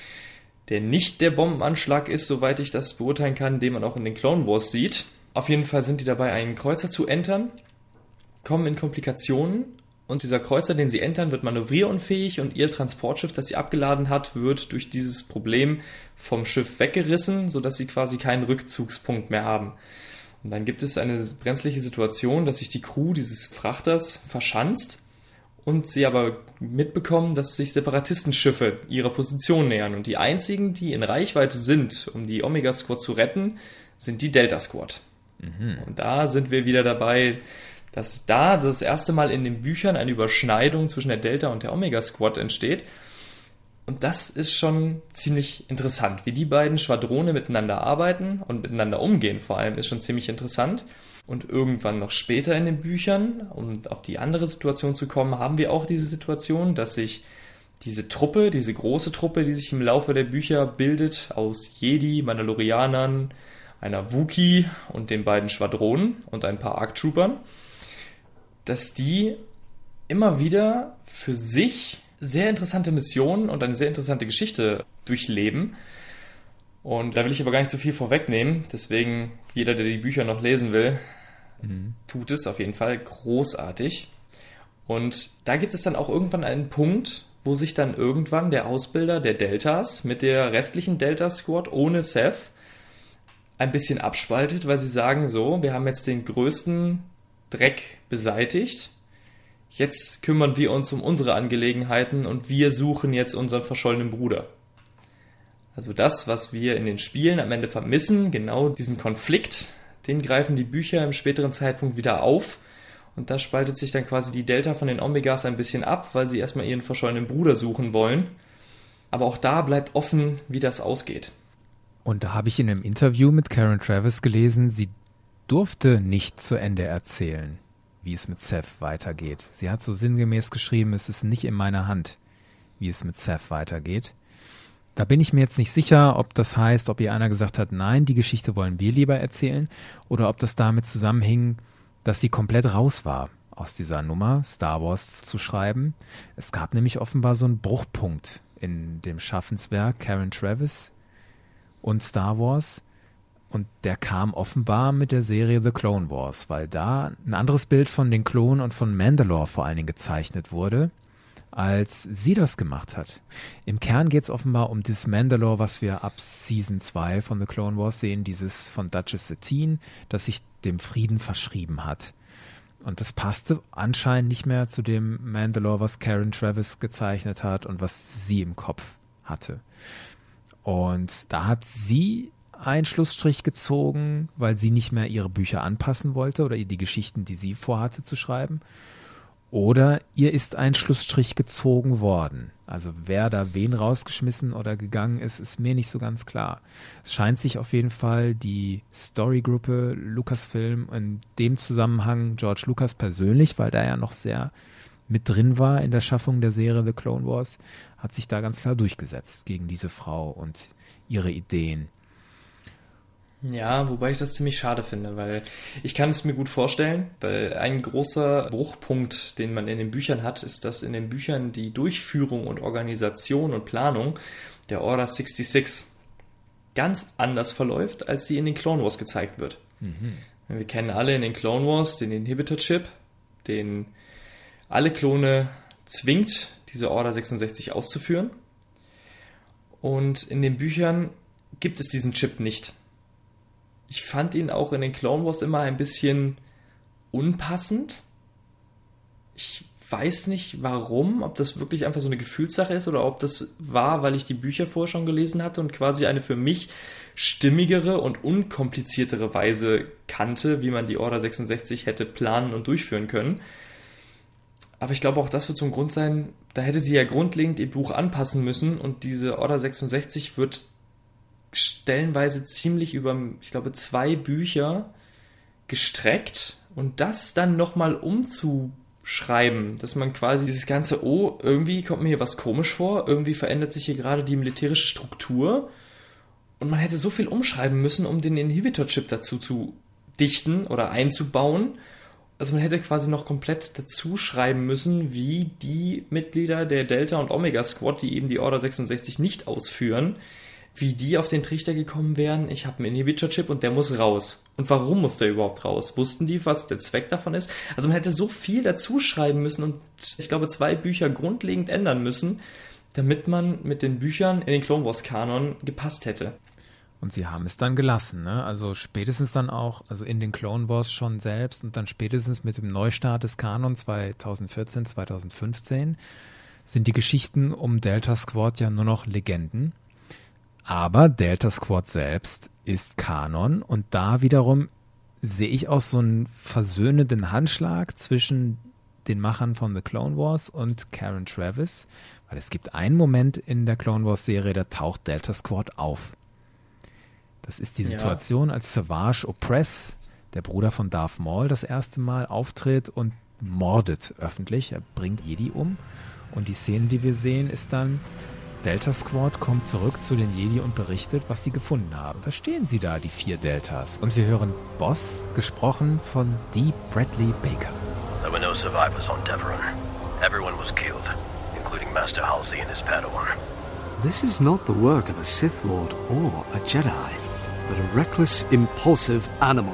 der nicht der Bombenanschlag ist, soweit ich das beurteilen kann, den man auch in den Clone Wars sieht. Auf jeden Fall sind die dabei, einen Kreuzer zu entern, kommen in Komplikationen und dieser Kreuzer, den sie entern, wird manövrierunfähig und ihr Transportschiff, das sie abgeladen hat, wird durch dieses Problem vom Schiff weggerissen, sodass sie quasi keinen Rückzugspunkt mehr haben. Und dann gibt es eine brenzliche Situation, dass sich die Crew dieses Frachters verschanzt und sie aber mitbekommen, dass sich Separatistenschiffe ihrer Position nähern. Und die einzigen, die in Reichweite sind, um die Omega Squad zu retten, sind die Delta Squad. Und da sind wir wieder dabei, dass da das erste Mal in den Büchern eine Überschneidung zwischen der Delta und der Omega Squad entsteht. Und das ist schon ziemlich interessant. Wie die beiden Schwadrone miteinander arbeiten und miteinander umgehen vor allem, ist schon ziemlich interessant. Und irgendwann noch später in den Büchern, um auf die andere Situation zu kommen, haben wir auch diese Situation, dass sich diese Truppe, diese große Truppe, die sich im Laufe der Bücher bildet, aus Jedi, Mandalorianern, einer Wookiee und den beiden Schwadronen und ein paar ARC-Troopern, dass die immer wieder für sich sehr interessante Missionen und eine sehr interessante Geschichte durchleben. Und da will ich aber gar nicht so viel vorwegnehmen. Deswegen, jeder, der die Bücher noch lesen will, tut es auf jeden Fall großartig. Und da gibt es dann auch irgendwann einen Punkt, wo sich dann irgendwann der Ausbilder der Deltas mit der restlichen Delta Squad ohne Seth ein bisschen abspaltet, weil sie sagen so, wir haben jetzt den größten Dreck beseitigt. Jetzt kümmern wir uns um unsere Angelegenheiten und wir suchen jetzt unseren verschollenen Bruder. Also das, was wir in den Spielen am Ende vermissen, genau diesen Konflikt, den greifen die Bücher im späteren Zeitpunkt wieder auf. Und da spaltet sich dann quasi die Delta von den Omegas ein bisschen ab, weil sie erstmal ihren verschollenen Bruder suchen wollen. Aber auch da bleibt offen, wie das ausgeht. Und da habe ich in einem Interview mit Karen Traviss gelesen, sie durfte nicht zu Ende erzählen. wie es mit Seth weitergeht. Sie hat so sinngemäß geschrieben, es ist nicht in meiner Hand, wie es mit Seth weitergeht. Da bin ich mir jetzt nicht sicher, ob das heißt, ob ihr einer gesagt hat, nein, die Geschichte wollen wir lieber erzählen, oder ob das damit zusammenhing, dass sie komplett raus war aus dieser Nummer, Star Wars zu schreiben. Es gab nämlich offenbar so einen Bruchpunkt in dem Schaffenswerk Karen Traviss und Star Wars. Und der kam offenbar mit der Serie The Clone Wars, weil da ein anderes Bild von den Klonen und von Mandalore vor allen Dingen gezeichnet wurde, als sie das gemacht hat. Im Kern geht es offenbar um das Mandalore, was wir ab Season 2 von The Clone Wars sehen, dieses von Duchess Satine, das sich dem Frieden verschrieben hat. Und das passte anscheinend nicht mehr zu dem Mandalore, was Karen Traviss gezeichnet hat und was sie im Kopf hatte. Und da hat sie einen Schlussstrich gezogen, weil sie nicht mehr ihre Bücher anpassen wollte oder die Geschichten, die sie vorhatte zu schreiben. Oder ihr ist ein Schlussstrich gezogen worden. Also wer da wen rausgeschmissen oder gegangen ist, ist mir nicht so ganz klar. Es scheint sich auf jeden Fall die Storygruppe Lucasfilm, in dem Zusammenhang George Lucas persönlich, weil der ja noch sehr mit drin war in der Schaffung der Serie The Clone Wars, hat sich da ganz klar durchgesetzt gegen diese Frau und ihre Ideen. Ja, wobei ich das ziemlich schade finde, weil ich kann es mir gut vorstellen, weil ein großer Bruchpunkt, den man in den Büchern hat, ist, dass in den Büchern die Durchführung und Organisation und Planung der Order 66 ganz anders verläuft, als sie in den Clone Wars gezeigt wird. Mhm. Wir kennen alle in den Clone Wars den Inhibitor-Chip, den alle Klone zwingt, diese Order 66 auszuführen. Und in den Büchern gibt es diesen Chip nicht. Ich fand ihn auch in den Clone Wars immer ein bisschen unpassend. Ich weiß nicht warum, ob das wirklich einfach so eine Gefühlssache ist oder ob das war, weil ich die Bücher vorher schon gelesen hatte und quasi eine für mich stimmigere und unkompliziertere Weise kannte, wie man die Order 66 hätte planen und durchführen können. Aber ich glaube, auch das wird so ein Grund sein, da hätte sie ja grundlegend ihr Buch anpassen müssen und diese Order 66 wird stellenweise ziemlich über, ich glaube, 2 Bücher gestreckt und das dann nochmal umzuschreiben, dass man quasi dieses ganze, oh, irgendwie kommt mir hier was komisch vor, irgendwie verändert sich hier gerade die militärische Struktur und man hätte so viel umschreiben müssen, um den Inhibitor-Chip dazu zu dichten oder einzubauen. Also man hätte quasi noch komplett dazu schreiben müssen, wie die Mitglieder der Delta- und Omega-Squad, die eben die Order 66 nicht ausführen, wie die auf den Trichter gekommen wären, ich habe einen Inhibitor-Chip und der muss raus. Und warum muss der überhaupt raus? Wussten die, was der Zweck davon ist? Also man hätte so viel dazu schreiben müssen und ich glaube 2 Bücher grundlegend ändern müssen, damit man mit den Büchern in den Clone Wars-Kanon gepasst hätte. Und sie haben es dann gelassen, ne? Also spätestens dann auch, also in den Clone Wars schon selbst und dann spätestens mit dem Neustart des Kanon 2014, 2015 sind die Geschichten um Delta Squad ja nur noch Legenden. Aber Delta Squad selbst ist Kanon und da wiederum sehe ich auch so einen versöhnenden Handschlag zwischen den Machern von The Clone Wars und Karen Traviss, weil es gibt einen Moment in der Clone Wars Serie, da taucht Delta Squad auf. Das ist die Situation, als Savage Opress, der Bruder von Darth Maul, das erste Mal auftritt und mordet öffentlich. Er bringt Jedi um und die Szene, die wir sehen, ist dann Delta Squad kommt zurück zu den Jedi und berichtet, was sie gefunden haben. Da stehen sie da, die 4 Deltas. Und wir hören Boss, gesprochen von D. Bradley Baker. There were no survivors on Deveron. Everyone was killed, including Master Halsey and his Padawan. This is not the work of a Sith Lord or a Jedi, but a reckless, impulsive animal.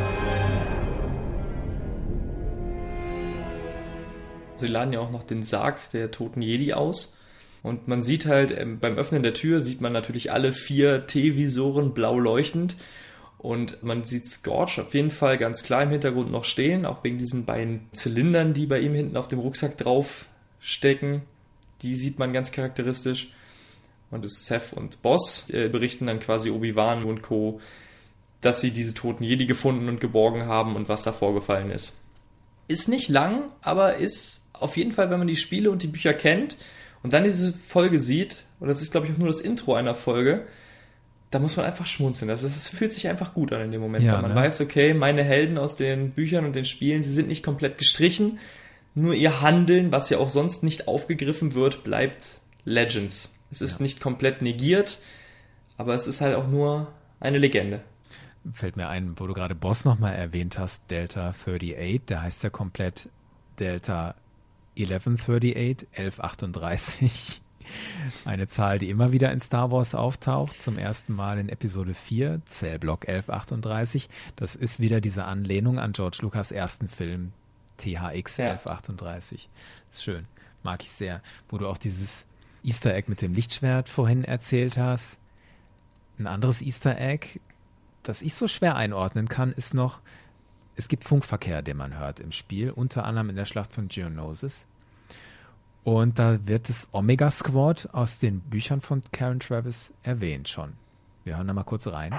Sie laden ja auch noch den Sarg der toten Jedi aus. Und man sieht halt, beim Öffnen der Tür sieht man natürlich alle 4 T-Visoren blau leuchtend. Und man sieht Scorch auf jeden Fall ganz klar im Hintergrund noch stehen, auch wegen diesen beiden Zylindern, die bei ihm hinten auf dem Rucksack drauf stecken. Die sieht man ganz charakteristisch. Und es Seth und Boss berichten dann quasi Obi-Wan und Co., dass sie diese toten Jedi gefunden und geborgen haben und was da vorgefallen ist. Ist nicht lang, aber ist auf jeden Fall, wenn man die Spiele und die Bücher kennt und dann diese Folge sieht, und das ist, glaube ich, auch nur das Intro einer Folge, da muss man einfach schmunzeln. Also es fühlt sich einfach gut an in dem Moment, Ja, weil man ne? weiß, okay, meine Helden aus den Büchern und den Spielen, sie sind nicht komplett gestrichen, nur ihr Handeln, was ja auch sonst nicht aufgegriffen wird, bleibt Legends. Es ist nicht komplett negiert, aber es ist halt auch nur eine Legende. Fällt mir ein, wo du gerade Boss nochmal erwähnt hast, Delta 38, der heißt ja komplett Delta 1138, 1138. Eine Zahl, die immer wieder in Star Wars auftaucht, zum ersten Mal in Episode 4, Zellblock 1138. Das ist wieder diese Anlehnung an George Lucas' ersten Film, THX 1138. Ist schön, mag ich sehr. Wo du auch dieses Easter Egg mit dem Lichtschwert vorhin erzählt hast. Ein anderes Easter Egg, das ich so schwer einordnen kann, ist noch, es gibt Funkverkehr, den man hört im Spiel, unter anderem in der Schlacht von Geonosis. Und da wird das Omega Squad aus den Büchern von Karen Traviss erwähnt schon. Wir hören da mal kurz rein.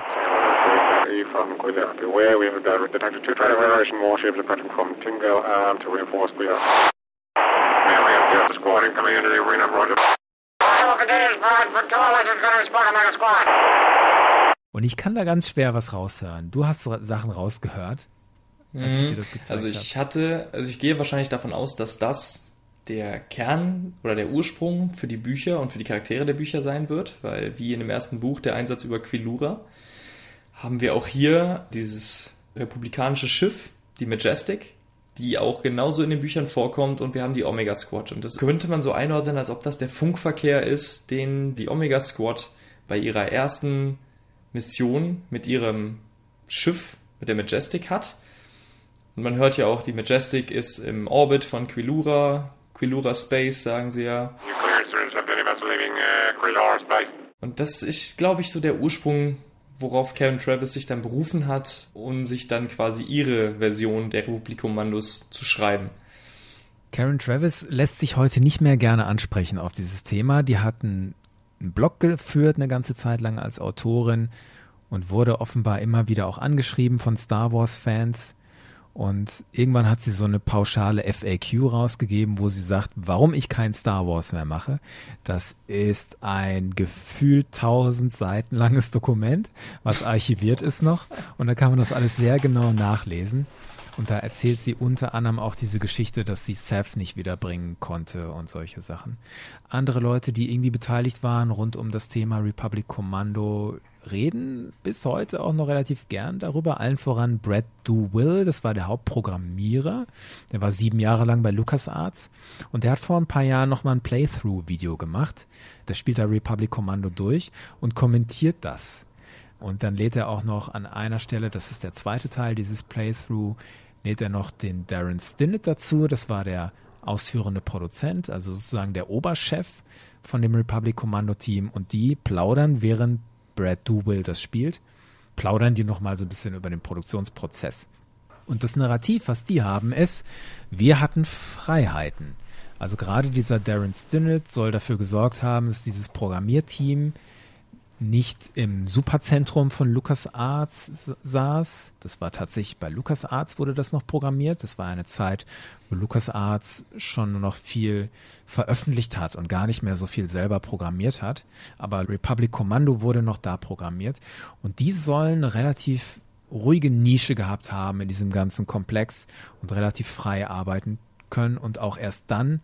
Und ich kann da ganz schwer was raushören. Du hast Sachen rausgehört, als ich dir das gezeigt habe. Ich gehe wahrscheinlich davon aus, dass das der Kern oder der Ursprung für die Bücher und für die Charaktere der Bücher sein wird, weil wie in dem ersten Buch, der Einsatz über Quilura, haben wir auch hier dieses republikanische Schiff, die Majestic, die auch genauso in den Büchern vorkommt, und wir haben die Omega Squad. Und das könnte man so einordnen, als ob das der Funkverkehr ist, den die Omega Squad bei ihrer ersten Mission mit ihrem Schiff, mit der Majestic hat. Und man hört ja auch, die Majestic ist im Orbit von Quilura Space, sagen sie ja. Und das ist, glaube ich, so der Ursprung, worauf Karen Traviss sich dann berufen hat, um sich dann quasi ihre Version der Republik-Kommandos zu schreiben. Karen Traviss lässt sich heute nicht mehr gerne ansprechen auf dieses Thema. Die hat einen Blog geführt eine ganze Zeit lang als Autorin und wurde offenbar immer wieder auch angeschrieben von Star Wars-Fans. Und irgendwann hat sie so eine pauschale FAQ rausgegeben, wo sie sagt, warum ich kein Star Wars mehr mache. Das ist ein gefühlt 1000 Seiten langes Dokument, was archiviert ist noch. Und da kann man das alles sehr genau nachlesen. Und da erzählt sie unter anderem auch diese Geschichte, dass sie Seth nicht wiederbringen konnte und solche Sachen. Andere Leute, die irgendwie beteiligt waren rund um das Thema Republic Commando, reden bis heute auch noch relativ gern darüber. Allen voran Brad Douville, das war der Hauptprogrammierer. Der war 7 Jahre lang bei LucasArts. Und der hat vor ein paar Jahren nochmal ein Playthrough-Video gemacht. Der spielt da Republic Commando durch und kommentiert das. Und dann lädt er auch noch an einer Stelle, das ist der zweite Teil dieses Playthrough, lädt er noch den Darren Stinnett dazu. Das war der ausführende Produzent, also sozusagen der Oberchef von dem Republic Commando Team. Und die plaudern, während Brad Douville das spielt, plaudern die nochmal so ein bisschen über den Produktionsprozess. Und das Narrativ, was die haben, ist, wir hatten Freiheiten. Also gerade dieser Darren Stinnett soll dafür gesorgt haben, dass dieses Programmierteam nicht im Superzentrum von LucasArts saß. Das war tatsächlich bei LucasArts wurde das noch programmiert. Das war eine Zeit, wo LucasArts schon nur noch viel veröffentlicht hat und gar nicht mehr so viel selber programmiert hat. Aber Republic Commando wurde noch da programmiert. Und die sollen eine relativ ruhige Nische gehabt haben in diesem ganzen Komplex und relativ frei arbeiten können und auch erst dann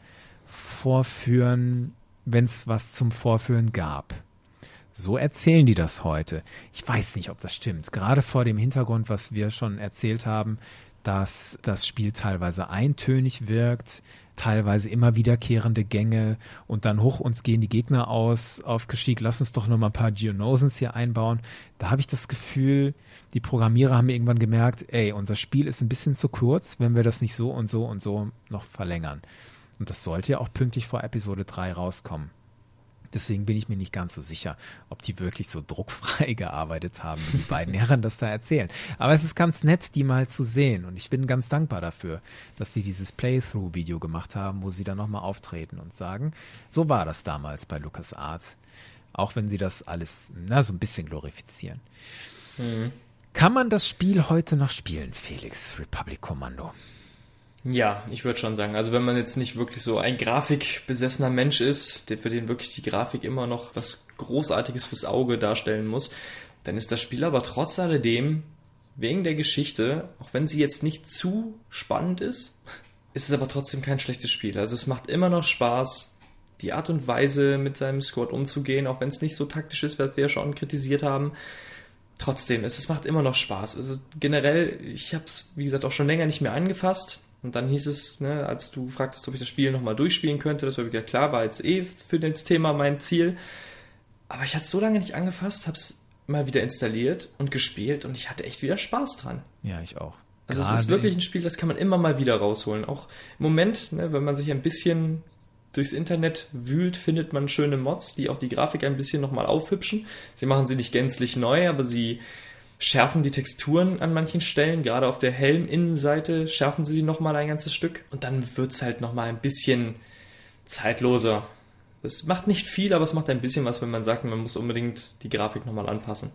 vorführen, wenn es was zum Vorführen gab. So erzählen die das heute. Ich weiß nicht, ob das stimmt. Gerade vor dem Hintergrund, was wir schon erzählt haben, dass das Spiel teilweise eintönig wirkt, teilweise immer wiederkehrende Gänge und dann hoch uns gehen die Gegner aus auf Kashyyyk, lass uns doch noch mal ein paar Geonosens hier einbauen. Da habe ich das Gefühl, die Programmierer haben irgendwann gemerkt, ey, unser Spiel ist ein bisschen zu kurz, wenn wir das nicht so und so und so noch verlängern. Und das sollte ja auch pünktlich vor Episode 3 rauskommen. Deswegen bin ich mir nicht ganz so sicher, ob die wirklich so druckfrei gearbeitet haben, wie die beiden Herren das da erzählen. Aber es ist ganz nett, die mal zu sehen. Und ich bin ganz dankbar dafür, dass sie dieses Playthrough-Video gemacht haben, wo sie dann nochmal auftreten und sagen, so war das damals bei LucasArts. Auch wenn sie das alles so ein bisschen glorifizieren. Mhm. Kann man das Spiel heute noch spielen, Felix, Republic Commando? Ja, ich würde schon sagen. Also wenn man jetzt nicht wirklich so ein grafikbesessener Mensch ist, für den wirklich die Grafik immer noch was Großartiges fürs Auge darstellen muss, dann ist das Spiel aber trotz alledem, wegen der Geschichte, auch wenn sie jetzt nicht zu spannend ist es aber trotzdem kein schlechtes Spiel. Also es macht immer noch Spaß, die Art und Weise mit seinem Squad umzugehen, auch wenn es nicht so taktisch ist, was wir ja schon kritisiert haben. Trotzdem, es macht immer noch Spaß. Also generell, ich habe es, wie gesagt, auch schon länger nicht mehr angefasst. Und dann hieß es, ne, als du fragtest, ob ich das Spiel nochmal durchspielen könnte, das war wieder klar, war jetzt für das Thema mein Ziel. Aber ich hatte es so lange nicht angefasst, habe es mal wieder installiert und gespielt und ich hatte echt wieder Spaß dran. Ja, ich auch. Also es ist wirklich ein Spiel, das kann man immer mal wieder rausholen. Auch im Moment, ne, wenn man sich ein bisschen durchs Internet wühlt, findet man schöne Mods, die auch die Grafik ein bisschen nochmal aufhübschen. Sie machen sie nicht gänzlich neu, aber sie schärfen die Texturen an manchen Stellen. Gerade auf der Helm-Innenseite schärfen sie nochmal ein ganzes Stück. Und dann wird es halt nochmal ein bisschen zeitloser. Es macht nicht viel, aber es macht ein bisschen was, wenn man sagt, man muss unbedingt die Grafik nochmal anpassen.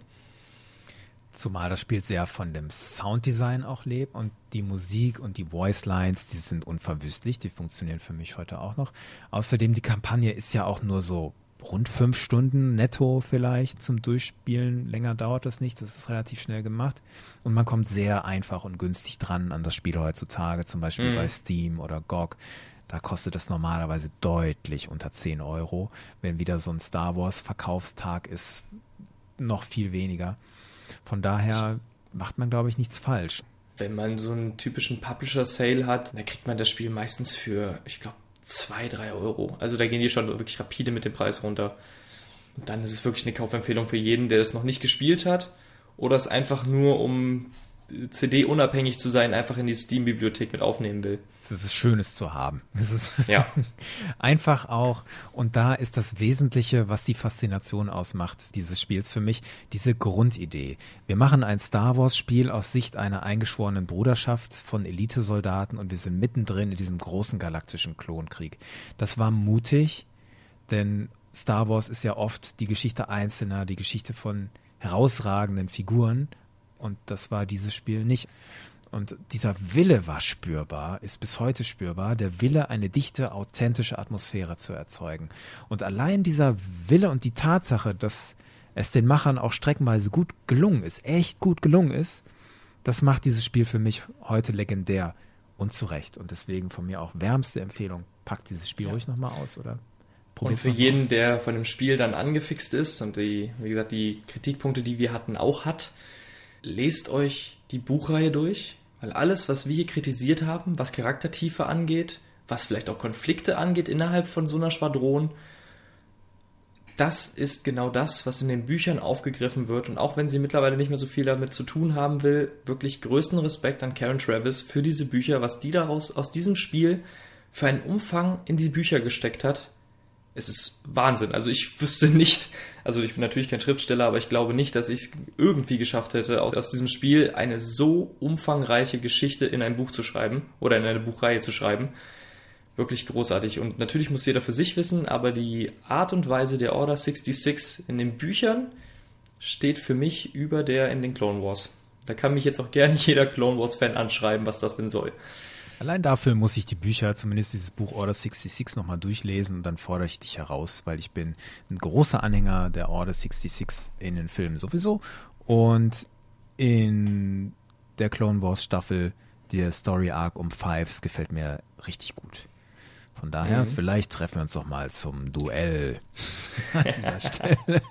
Zumal das Spiel sehr von dem Sounddesign auch lebt und die Musik und die Voicelines, die sind unverwüstlich, die funktionieren für mich heute auch noch. Außerdem, die Kampagne ist ja auch nur so rund 5 Stunden netto vielleicht zum Durchspielen. Länger dauert das nicht, das ist relativ schnell gemacht. Und man kommt sehr einfach und günstig dran an das Spiel heutzutage, zum Beispiel bei Steam oder GOG. Da kostet es normalerweise deutlich unter 10 €. Wenn wieder so ein Star Wars Verkaufstag ist, noch viel weniger. Von daher macht man, glaube ich, nichts falsch. Wenn man so einen typischen Publisher-Sale hat, dann kriegt man das Spiel meistens für, ich glaube, 2-3 €. Also da gehen die schon wirklich rapide mit dem Preis runter. Und dann ist es wirklich eine Kaufempfehlung für jeden, der das noch nicht gespielt hat oder es einfach nur, um CD-unabhängig zu sein, einfach in die Steam-Bibliothek mit aufnehmen will. Das ist Schönes zu haben. Das ist ja. einfach auch. Und da ist das Wesentliche, was die Faszination ausmacht dieses Spiels für mich, diese Grundidee. Wir machen ein Star Wars-Spiel aus Sicht einer eingeschworenen Bruderschaft von Elitesoldaten und wir sind mittendrin in diesem großen galaktischen Klonkrieg. Das war mutig, denn Star Wars ist ja oft die Geschichte Einzelner, die Geschichte von herausragenden Figuren. Und das war dieses Spiel nicht. Und dieser Wille war spürbar, ist bis heute spürbar, der Wille, eine dichte, authentische Atmosphäre zu erzeugen. Und allein dieser Wille und die Tatsache, dass es den Machern auch streckenweise gut gelungen ist, echt gut gelungen ist, das macht dieses Spiel für mich heute legendär und zu Recht. Und deswegen von mir auch wärmste Empfehlung, packt dieses Spiel ruhig nochmal aus, oder? Und für jeden, der von dem Spiel dann angefixt ist und wie gesagt, die Kritikpunkte, die wir hatten, auch hat, lest euch die Buchreihe durch, weil alles, was wir hier kritisiert haben, was Charaktertiefe angeht, was vielleicht auch Konflikte angeht innerhalb von so einer Schwadron, das ist genau das, was in den Büchern aufgegriffen wird. Und auch wenn sie mittlerweile nicht mehr so viel damit zu tun haben will, wirklich größten Respekt an Karen Traviss für diese Bücher, was die daraus aus diesem Spiel für einen Umfang in die Bücher gesteckt hat. Es ist Wahnsinn. Also ich wüsste nicht, also ich bin natürlich kein Schriftsteller, aber ich glaube nicht, dass ich es irgendwie geschafft hätte, aus diesem Spiel eine so umfangreiche Geschichte in ein Buch zu schreiben oder in eine Buchreihe zu schreiben. Wirklich großartig. Und natürlich muss jeder für sich wissen, aber die Art und Weise der Order 66 in den Büchern steht für mich über der in den Clone Wars. Da kann mich jetzt auch gerne jeder Clone Wars-Fan anschreiben, was das denn soll. Allein dafür muss ich die Bücher, zumindest dieses Buch Order 66, nochmal durchlesen und dann fordere ich dich heraus, weil ich bin ein großer Anhänger der Order 66 in den Filmen sowieso und in der Clone Wars Staffel der Story Arc um Fives gefällt mir richtig gut. Von daher, vielleicht treffen wir uns doch mal zum Duell an dieser Stelle.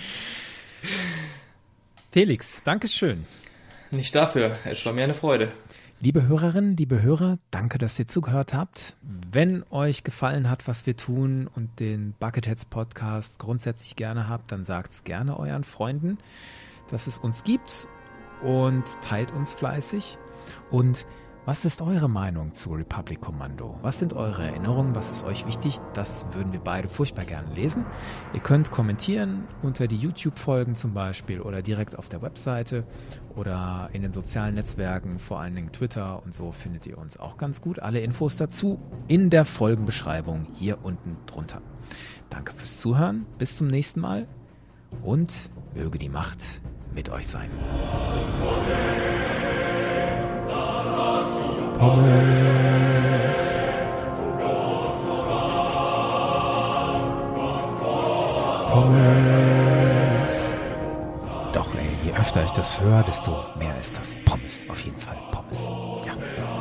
Felix, Dankeschön. Nicht dafür, es war mir eine Freude. Liebe Hörerinnen, liebe Hörer, danke, dass ihr zugehört habt. Wenn euch gefallen hat, was wir tun und den Bucketheads Podcast grundsätzlich gerne habt, dann sagt es gerne euren Freunden, dass es uns gibt und teilt uns fleißig. Und was ist eure Meinung zu Republic Commando? Was sind eure Erinnerungen? Was ist euch wichtig? Das würden wir beide furchtbar gerne lesen. Ihr könnt kommentieren unter die YouTube-Folgen zum Beispiel oder direkt auf der Webseite oder in den sozialen Netzwerken, vor allen Dingen Twitter und so findet ihr uns auch ganz gut. Alle Infos dazu in der Folgenbeschreibung hier unten drunter. Danke fürs Zuhören, bis zum nächsten Mal und möge die Macht mit euch sein. Doch, ey, je öfter ich das höre, desto mehr ist das Pommes. Auf jeden Fall Pommes. Ja.